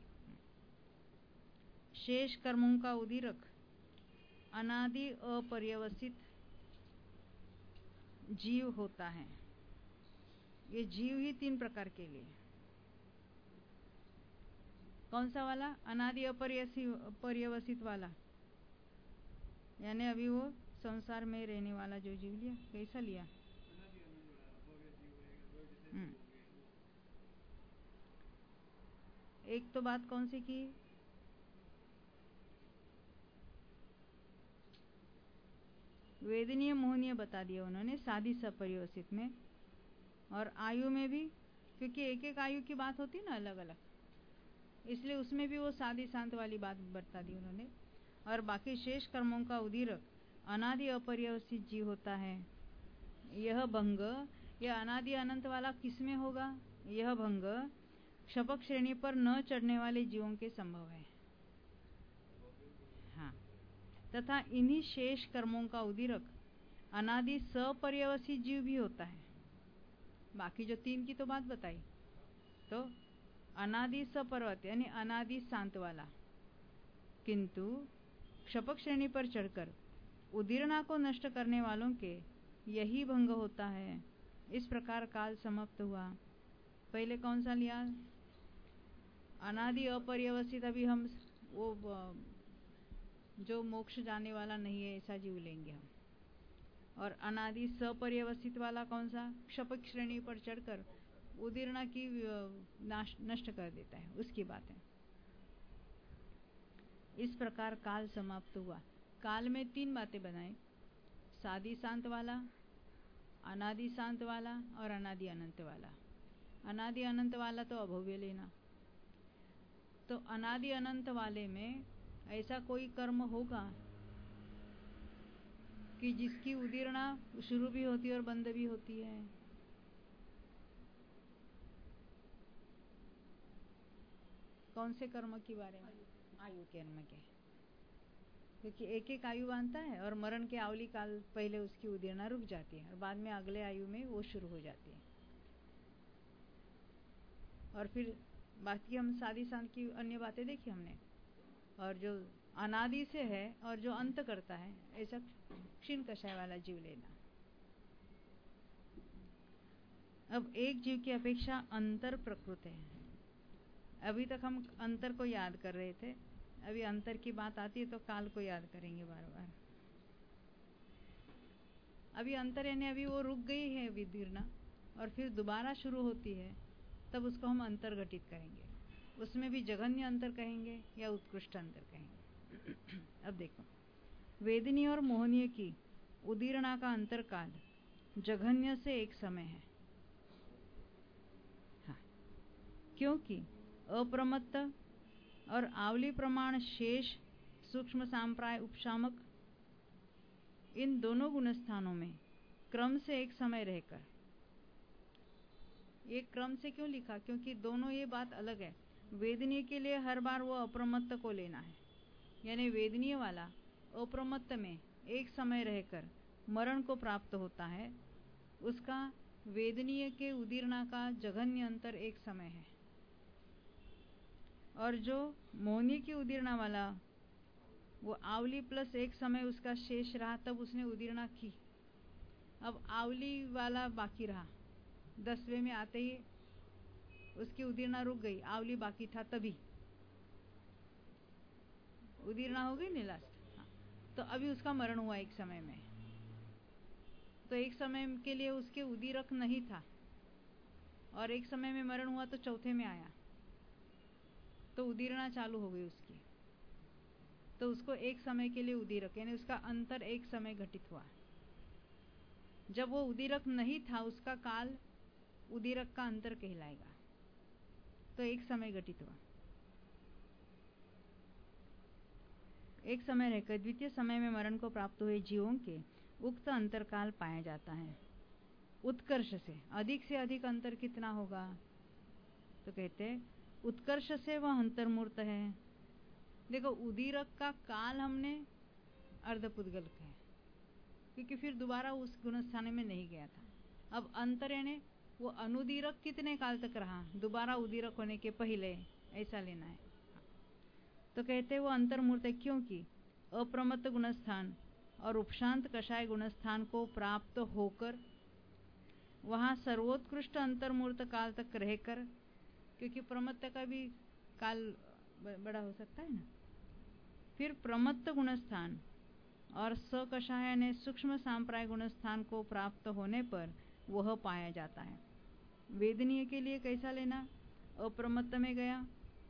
शेष कर्मों का उदीरक अनादि अपर्यवसित जीव होता है। ये जीव ही तीन प्रकार के लिए। कौन सा वाला? अनादि अपर्यवसित वाला, यानी अभी वो संसार में रहने वाला जो जीव लिया। कैसा लिया? एक तो बात कौन सी की? वेदनीय मोहनीय बता दिया उन्होंने सादी सपर्यवसित में, और आयु में भी, क्योंकि एक एक आयु की बात होती है ना अलग अलग, इसलिए उसमें भी वो सादी शांत वाली बात बता दी उन्होंने। और बाकी शेष कर्मों का उदीरक अनादि अपर्यवसित जीव होता है। यह भंग, यह अनादि अनंत वाला किसमें होगा? यह भंग क्षपक श्रेणी पर न चढ़ने वाले जीवों के संभव है। हाँ, तथा इन्हीं शेष कर्मों का उदीरक अनादि सपर्यवसित जीव भी होता है। बाकी जो तीन की तो बात बताई, तो अनादि सपर्वत यानी अनादि शांत वाला, किंतु क्षपक श्रेणी पर चढ़कर उदीर्णा को नष्ट करने वालों के यही भंग होता है। इस प्रकार काल समाप्त हुआ। पहले कौन सा लिया? अनादि अपर्यवसित। अभी हम वो जो मोक्ष जाने वाला नहीं है ऐसा जीव लेंगे हम। और अनादि सपर्यवसित वाला कौन सा? क्षपक श्रेणी पर चढ़कर उदीर्णा की नष्ट कर देता है, उसकी बात है। इस प्रकार काल समाप्त हुआ। काल में तीन बातें बनाई, सादी शांत वाला, अनादि शांत वाला और अनादि अनंत वाला। अनादि अनंत वाला तो अभव्य लेना। तो अनादि अनंत वाले में ऐसा कोई कर्म होगा कि जिसकी उदीर्णा शुरू भी होती है और बंद भी होती है? कौन से कर्म के बारे में? आयु कर्म के, क्योंकि एक एक आयु बांधता है और मरण के आवली काल पहले उसकी उदीर्णा रुक जाती है और बाद में अगले आयु में वो शुरू हो जाती है। और फिर बाकी हम सादी शांत की अन्य बातें देखी हमने। और जो अनादि से है और जो अंत करता है, ऐसा क्षीण कषाय वाला जीव लेना। अब एक जीव की अपेक्षा अंतर प्रकृत है। अभी तक हम अंतर को याद कर रहे थे, अभी अंतर की बात आती है तो काल को याद करेंगे बार बार। अभी अंतर यानी अभी वो रुक गई है विदीर्णा और फिर दोबारा शुरू होती है, तब उसको हम अंतर घटित करेंगे। उसमें भी जघन्य अंतर कहेंगे या उत्कृष्ट अंतर कहेंगे। अब देखो, वेदनीय और मोहनीय की उदीर्णा का अंतर काल जघन्य से एक समय है। हाँ, क्योंकि अप्रमत्त और आवली प्रमाण शेष सूक्ष्म सांप्राय उपशामक, इन दोनों गुणस्थानों में क्रम से एक समय रहकर, ये क्रम से क्यों लिखा? क्योंकि दोनों ये बात अलग है। वेदनीय के लिए हर बार वो अप्रमत्त को लेना है, यानी वेदनीय वाला अप्रमत्त में एक समय रहकर मरण को प्राप्त होता है, उसका वेदनीय के उदीर्णा का जघन्य अंतर एक समय है। और जो मोहनीय की उदीर्णा वाला, वो आवली प्लस एक समय उसका शेष रहा, तब उसने उदीर्णा की। अब आवली वाला बाकी रहा, दसवें में आते ही उसकी उदीरना रुक गई, आवली बाकी था तभी उदीरना हो गई नहीं लास्ट। हाँ, तो अभी उसका मरण हुआ एक समय में, तो एक समय के लिए उसके उदीरक नहीं था और एक समय में मरण हुआ तो चौथे में आया तो उदीरना चालू हो गई उसकी, तो उसको एक समय के लिए उदीरक यानी उसका अंतर एक समय घटित हुआ। जब वो उदीरक नहीं था उसका काल उदीरक का अंतर कहलाएगा, तो एक समय घटित हुआ। एक समय रहकर द्वितीय समय में मरण को प्राप्त हुए जीवों के उक्त अंतरकाल पाया जाता है। उत्कर्ष से अधिक से अधिक अंतर कितना होगा, तो कहते हैं उत्कर्ष से वह अंतर्मूर्त है। देखो उदीरक का काल हमने अर्धपुद्गल का है क्योंकि फिर दोबारा उस गुणस्थान में नहीं गया था। अब अंतर यानी वो अनुदीरक कितने काल तक रहा, दोबारा उदीरक होने के पहले, ऐसा लेना है। तो कहते हैं वो अंतर्मूर्त है क्योंकि अप्रमत्त गुणस्थान और उपशांत कषाय गुणस्थान को प्राप्त होकर वहां सर्वोत्कृष्ट अंतर्मूर्त काल तक रहकर, क्योंकि प्रमत्त का भी काल बड़ा हो सकता है ना, फिर प्रमत्त गुणस्थान और सकषाय ने सूक्ष्म सांप्राय गुणस्थान को प्राप्त होने पर वह पाया जाता है। वेदनीय के लिए कैसा लेना, अप्रमत्त में गया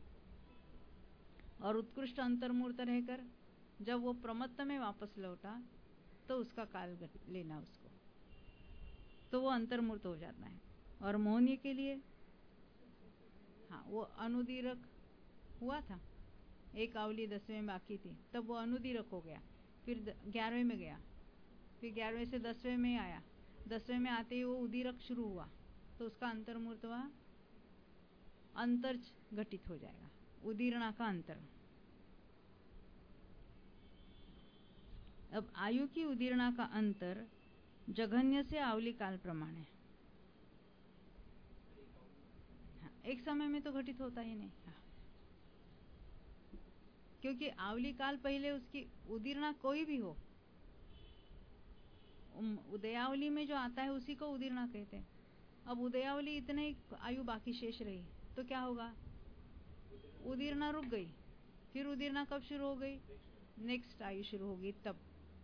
और उत्कृष्ट अंतर्मूर्त रहकर जब वो प्रमत्त में वापस लौटा तो उसका काल लेना उसको, तो वो अंतर्मूर्त हो जाता है। और मोहनीय के लिए हाँ वो अनुदीरक हुआ था, एक आवली दसवें में बाकी थी तब वो अनुदीरक हो गया, फिर ग्यारहवें में गया, फिर ग्यारहवें से दसवें में आया, दसवें में आते ही वो उदीरक शुरू हुआ तो उसका अंतर्मूर्त हुआ, अंतर घटित हो जाएगा, उदीरणा का अंतर। अब आयु की उदीरणा का अंतर जघन्य से आवली काल प्रमाण है। हाँ, एक समय में तो घटित होता ही नहीं। हाँ, क्योंकि आवली काल पहले उसकी उदीरणा कोई भी हो, उदयावली में जो आता है उसी को उदीरणा कहते हैं। अब उदयावली इतने ही आयु बाकी शेष रही तो क्या होगा, उदीरणा रुक गई, फिर उदीरणा कब शुरू हो गई, नेक्स्ट आयु शुरू होगी तब।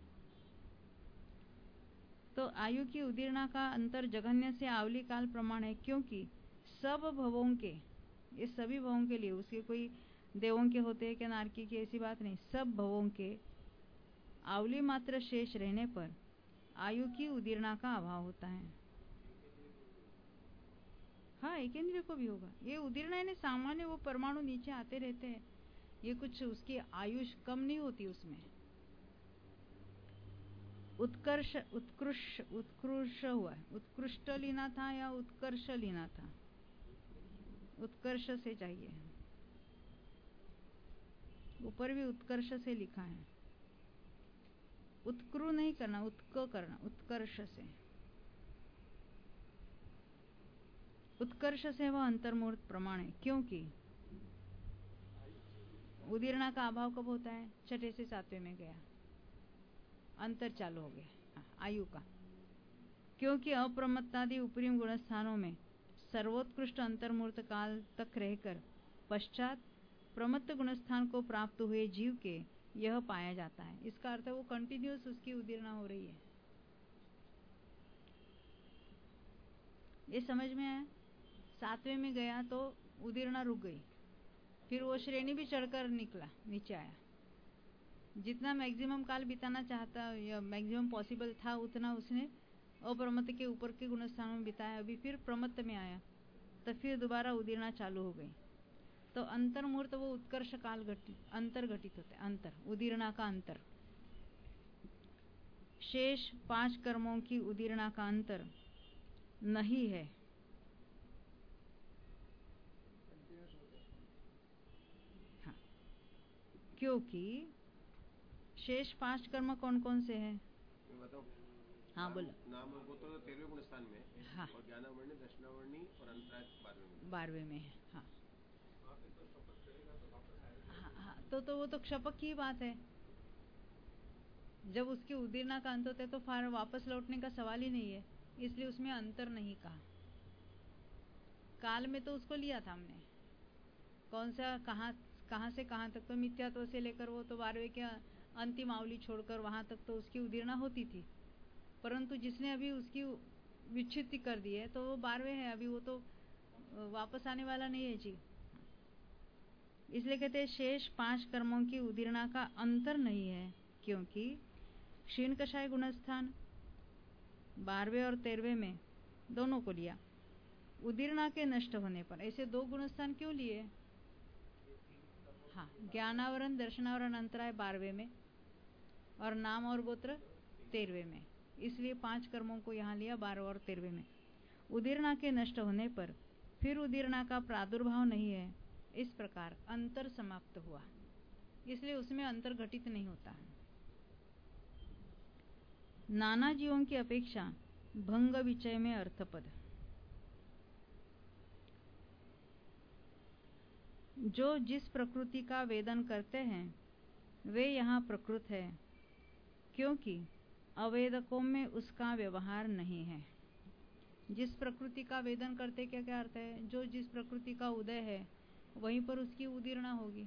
तो आयु की उदीरणा का अंतर जघन्य से आवली काल प्रमाण है क्योंकि सब भवों के, ये सभी भवों के लिए, उसके कोई देवों के होते हैं क्या नारकी की, ऐसी बात नहीं, सब भवों के आवली मात्र शेष रहने पर आयु की उदीरणा का अभाव होता है। हाँ, एकेंद्रिय को भी होगा। ये उदीरणा यानी सामान्य वो परमाणु नीचे आते रहते हैं, ये कुछ उसकी आयुष कम नहीं होती उसमें। उत्कर्ष उत्कृष्ट उत्कृष्ट हुआ है, उत्कृष्ट लीना था या उत्कर्ष लीना था, उत्कर्ष से चाहिए, ऊपर भी उत्कर्ष से लिखा है, उत्क्रु नहीं करना, उत्क करना, उत्कर्ष से। उत्कर्ष से वह अंतर्मूर्त प्रमाण है क्योंकि उदीरणा का अभाव कब होता है, छठे से सातवें में गया, अंतर चालू हो गया। हाँ, आयु का, क्योंकि अप्रमत्तादि उपरिम गुणस्थानों में सर्वोत्कृष्ट अंतर्मूर्त काल तक रहकर पश्चात प्रमत्त गुणस्थान को प्राप्त हुए जीव के यह पाया जाता है। इसका अर्थ है वो कंटिन्यूस उसकी उदीरणा हो रही है। ये समझ में आया। सातवें में गया तो उदीरणा रुक गई, फिर वो श्रेणी भी चढ़कर निकला, नीचे आया, जितना मैक्सिमम काल बिताना चाहता या मैक्सिमम पॉसिबल था उतना उसने अप्रमत्त के ऊपर के गुणस्थानों में बिताया। अभी फिर प्रमत्त में आया तो फिर दोबारा उदीरणा चालू हो गई, तो अंतर्मूर्त वो उत्कर्ष काल घटित, अंतर घटित होते, अंतर उदीरणा का अंतर। शेष पांच कर्मों की उदीरणा का अंतर नहीं है। हाँ, क्योंकि शेष पांच कर्म कौन कौन से हैं, हाँ बोलो। नाम और गोत्र तेरहवें गुणस्थान में, हाँ, और ज्ञानावर्णी, दक्षिणावर्णी और अंतराय बारहवें में, बारहवें में है। हाँ हाँ, हाँ तो तो वो तो क्षपक की बात है, जब उसकी उदीरणा का अंत होता है तो फिर वापस लौटने का सवाल ही नहीं है, इसलिए उसमें अंतर नहीं कहा। काल में तो उसको लिया था हमने, कौन सा कहाँ कहाँ से कहाँ तक, तो मिथ्यात्व से लेकर वो तो बारहवें के अंतिम आवली छोड़कर वहाँ तक तो उसकी उदीर्णा होती थी। परंतु जिसने अभी उसकी विच्छित्ति कर दी है तो वो बारहवें है, अभी वो तो वापस आने वाला नहीं है जी। इसलिए कहते हैं शेष पांच कर्मों की उदीर्णा का अंतर नहीं है, क्योंकि क्षीण कषाय गुणस्थान बारहवें और तेरहवें में दोनों को लिया। उदीर्णा के नष्ट होने पर ऐसे दो गुणस्थान क्यों लिए? हाँ, ज्ञानावरण दर्शनावरण अंतराय बारहवें में और नाम और गोत्र तेरहवें में, इसलिए पांच कर्मों को यहाँ लिया बारह और तेरहवें में। उदीर्णा के नष्ट होने पर फिर उदीर्णा का प्रादुर्भाव नहीं है, इस प्रकार अंतर समाप्त हुआ, इसलिए उसमें अंतर घटित नहीं होता है। नाना जीवों की अपेक्षा भंग विचय में अर्थपद, जो जिस प्रकृति का वेदन करते हैं वे यहाँ प्रकृत है, क्योंकि अवेदकों में उसका व्यवहार नहीं है। जिस प्रकृति का वेदन करते क्या क्या अर्थ है? जो जिस प्रकृति का उदय है वहीं पर उसकी उदीर्णा होगी।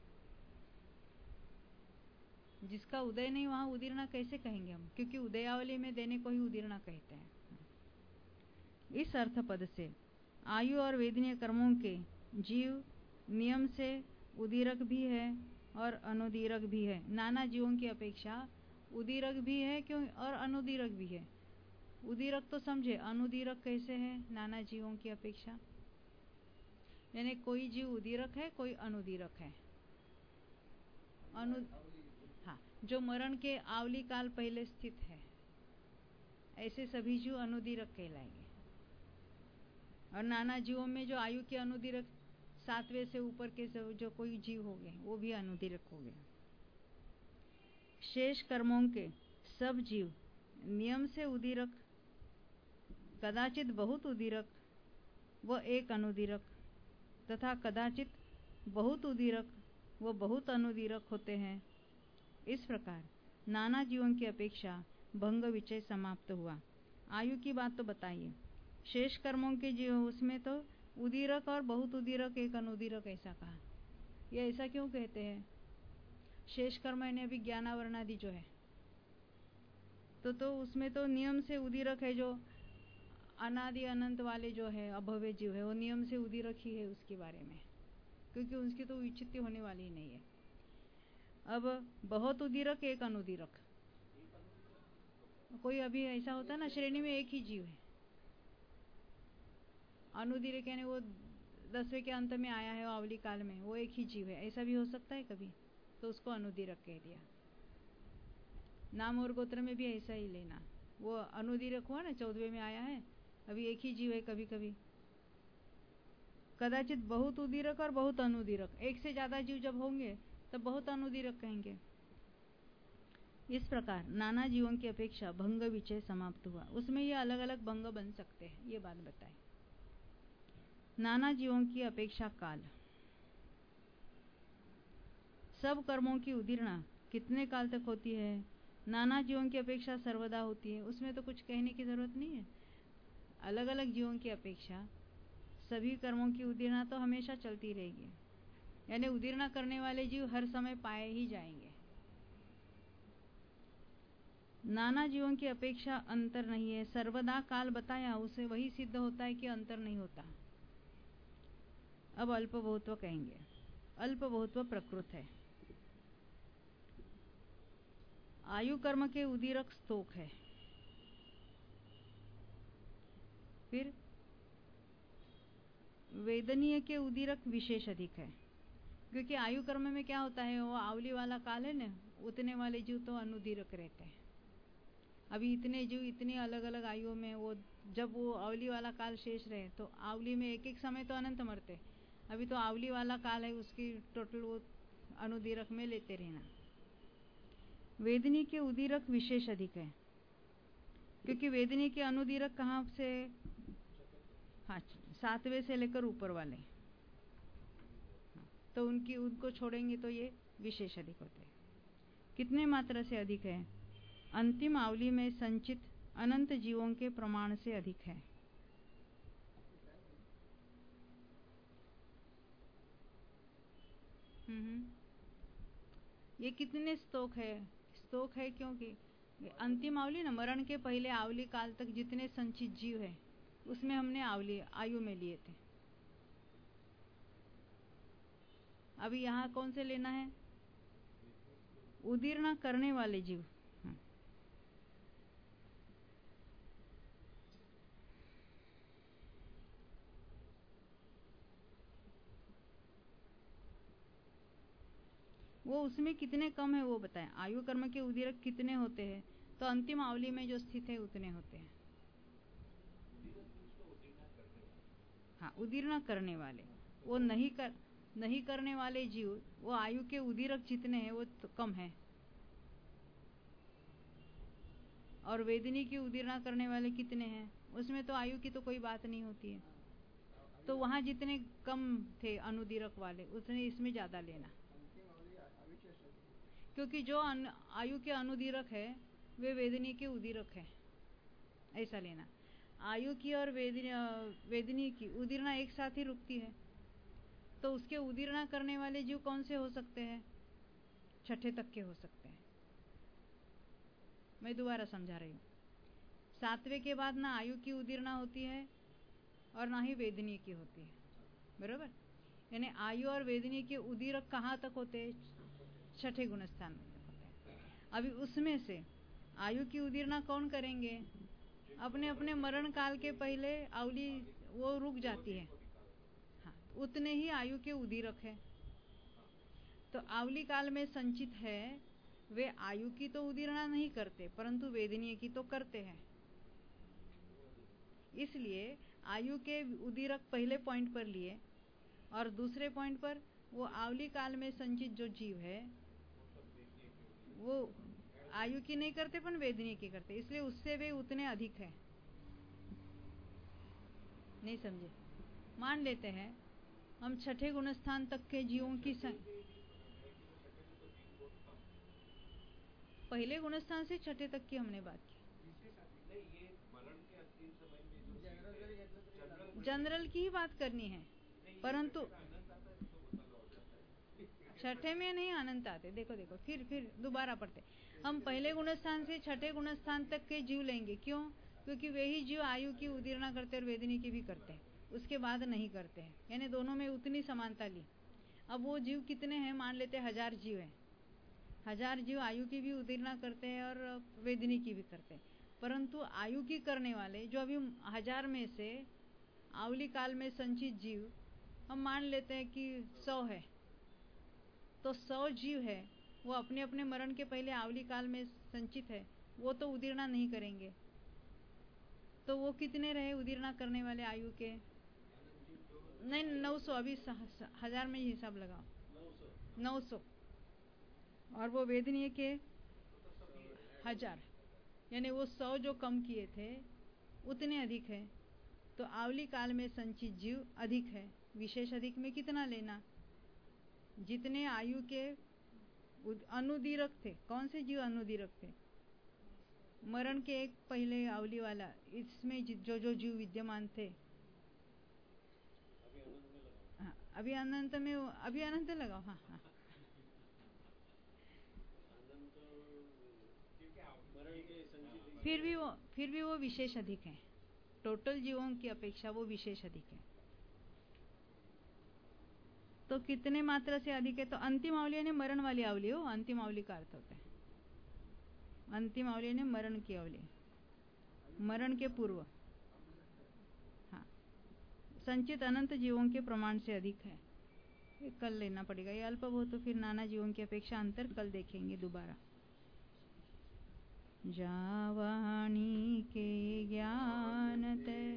जिसका उदय नहीं वहां उदीर्णा कैसे कहेंगे हम? क्योंकि उदयावली में देने को ही उदीर्णा कहते हैं। इस अर्थ पद से आयु और वेदनीय कर्मों के जीव नियम से उदीरक भी है और अनुदीरक भी है। नाना जीवों की अपेक्षा उदीरक भी है क्यों और अनुदीरक भी है। उदीरक तो समझे, अनुदीरक कैसे है? नाना जीवों की अपेक्षा यानी कोई जीव उदीरक है, कोई अनुदीरक है। अनु हाँ, जो मरण के आवली काल पहले स्थित है, ऐसे सभी जीव अनुदीरक कहलाएंगे। और नाना जीवों में जो आयु के अनुदीरक सातवें से ऊपर के जो कोई जीव हो गए वो भी अनुदीरक हो गए। शेष कर्मों के सब जीव नियम से उदीरक, कदाचित बहुत उदीरक व एक अनुदीरक तथा कदाचित बहुत उदीरक व बहुत अनुदीरक होते हैं। इस प्रकार नाना जीवों की अपेक्षा भंग विचय समाप्त हुआ। आयु की बात तो बताइए, शेष कर्मों के जीव उसमें तो उदीरक और बहुत उदीरक एक अनुदीरक ऐसा कहा। ये ऐसा क्यों कहते हैं? शेष कर्म यानी अभी ज्ञानावरण आदि जो है तो तो उसमें तो नियम से उदीरक है। जो अनादि अनंत वाले जो है अभव्य जीव है वो नियम से उदीरक ही है उसके बारे में, क्योंकि उसकी तो विच्छित्ति होने वाली ही नहीं है। अब बहुत उदीरक एक अनुदीरक, कोई अभी ऐसा होता है ना श्रेणी में एक ही जीव है अनुदीरक, यानी वो दसवें के अंत में आया है आवली काल में, वो एक ही जीव है, ऐसा भी हो सकता है कभी, तो उसको अनुदीरक कह दिया। नाम और गोत्र में भी ऐसा ही लेना, वो अनुदीरक हुआ ना, चौदहवें में आया है, अभी एक ही जीव है कभी कभी। कदाचित बहुत उदीरक और बहुत अनुदीरक, एक से ज्यादा जीव जब होंगे तब बहुत अनुदीरक कहेंगे। इस प्रकार नाना जीवों की अपेक्षा भंग विचय समाप्त हुआ। उसमें ये अलग अलग भंग बन सकते हैं, ये बात बताए। नाना जीवों की अपेक्षा काल, सब कर्मों की उदीर्णा कितने काल तक होती है? नाना जीवों की अपेक्षा सर्वदा होती है, उसमें तो कुछ कहने की जरूरत नहीं है। अलग अलग जीवों की अपेक्षा सभी कर्मों की उदीर्णा तो हमेशा चलती रहेगी, यानी उदीर्णा करने वाले जीव हर समय पाए ही जाएंगे। नाना जीवों की अपेक्षा अंतर नहीं है, सर्वदा काल बताया, उसे वही सिद्ध होता है कि अंतर नहीं होता। अब अल्प बहुत्व कहेंगे। अल्प बहुत्व प्रकृत है। आयु कर्म के उदीरक स्तोक है। फिर वेदनीय के उदीरक विशेष अधिक है, क्योंकि आयु कर्म में क्या होता है, वो आवली वाला काल है ना, उतने वाले जीव तो अनुदीरक रहते हैं। अभी इतने जीव इतनी अलग अलग आयुओं में, वो जब वो आवली वाला काल शेष रहे तो आवली में एक एक समय तो अनंत मरते, अभी तो आवली वाला काल है, उसकी टोटल वो अनुदीरक में लेते रहना। वेदनी के उदीरक विशेष अधिक है, क्योंकि वेदनी के अनुदीरक कहाँ से? हाँ, सातवें से लेकर ऊपर वाले, तो उनकी उनको छोड़ेंगे तो ये विशेष अधिक होते हैं। कितने मात्रा से अधिक है? अंतिम आवली में संचित अनंत जीवों के प्रमाण से अधिक है। हम्म ये कितने स्तोक है? स्तोक है क्योंकि अंतिम आवली ना, मरण के पहले आवली काल तक जितने संचित जीव है उसमें हमने आवली आयु में लिए थे। अभी यहाँ कौन से लेना है? उदीर्ण करने वाले जीव। वो उसमें कितने कम है वो बताएं। आयु कर्म के उदीरक कितने होते हैं? तो अंतिम आवली में जो स्थित है उतने होते हैं। हाँ, उदीर्ण करने वाले। वो नहीं कर नहीं करने वाले जीव, वो आयु के उदीरक जितने हैं वो तो कम है। और वेदिनी की उदीर्ण करने वाले कितने हैं? उसमें तो आयु की तो कोई बात नहीं होती है। तो वहां जितने कम थे अनुदीरक वाले उतने इसमें ज्यादा लेना, क्योंकि जो आयु के अनुदीरक है वे वेदिनी के उदीरक है, ऐसा लेना। आयु की और वेदिनी वेदिनी की उदीर्ण एक साथ ही रुकती है, तो उसके उदीर्ण करने वाले जीव कौन से हो सकते हैं? छठे तक के हो सकते हैं। मैं दोबारा समझा रही हूँ। सातवें के बाद ना आयु की उदीर्ण होती है और ना ही वेदिनी की होती है, बरोबर? यानी आयु और वेदिनी के उदीरक कहाँ तक होते हैं? छठे गुणस्थान में तक होते हैं। अभी उसमें से आयु की उदीर्ण कौन करेंगे? अपने अपने मरण काल के पहले आवली वो रुक जाती है। हाँ, उतने ही आयु के उदीरक है। तो आवली काल में संचित है, वे आयु की तो उदीर्ण नहीं करते परंतु वेदनीय की तो करते हैं। इसलिए आयु के उदीरक पहले पॉइंट पर लिए और दूसरे पॉइंट पर वो आवली काल में संचित जो जीव है वो आयु की नहीं करते पर वेदनीय की करते, इसलिए उससे वे उतने अधिक है। नहीं समझे? मान लेते हैं हम छठे गुणस्थान तक के जीवों की संख्या, पहले गुणस्थान से छठे तक की हमने बात की। जनरल की ही बात करनी है, परंतु छठे में नहीं अनंत आते। देखो देखो फिर फिर दोबारा पढ़ते। हम पहले गुणस्थान से छठे गुणस्थान तक के जीव लेंगे। क्यों? क्योंकि वे ही जीव आयु की उदीर्ण करते और वेदिनी की भी करते हैं, उसके बाद नहीं करते हैं, यानी दोनों में उतनी समानता ली। अब वो जीव कितने हैं? मान लेते हैं हजार जीव हैं। हजार जीव आयु की भी उदीर्ण करते हैं और वेदिनी की भी करते हैं, परंतु आयु की करने वाले जो अभी हजार में से आवली काल में संचित जीव हम मान लेते हैं कि सौ है, तो सौ जीव है वो अपने अपने मरण के पहले आवली काल में संचित है, वो तो उदीर्ण नहीं करेंगे। तो वो कितने रहे उदीर्ण करने वाले आयु के? नहीं, नौ सौ। अभी हजार में ही हिसाब लगाओ, नौ सौ। और वो वेदनीय के हजार, यानी वो सौ जो कम किए थे उतने अधिक है। तो आवली काल में संचित जीव अधिक है। विशेष अधिक में कितना लेना? जितने आयु के अनुदीरक थे। कौन से जीव अनुदीरक थे? मरण के एक पहले आवली वाला, इसमें जो जो जीव विद्यमान थे। हाँ, अभी अनंत में, अभी अनंत लगाओ। हाँ हाँ, फिर भी वो फिर भी वो विशेष अधिक है। टोटल जीवों की अपेक्षा वो विशेष अधिक है। तो कितने मात्रा से अधिक है? तो अंतिम आवली यानी मरण वाली आवली हो, अंतिम आवली का अर्थ होता है। अंतिम आवली यानी मरण की आवली, मरण के पूर्व। हाँ, संचित अनंत जीवों के प्रमाण से अधिक है। ये कल लेना पड़ेगा। ये अल्प हो तो फिर नाना जीवों की अपेक्षा अंतर कल देखेंगे दोबारा। जावाणी के ज्ञान ते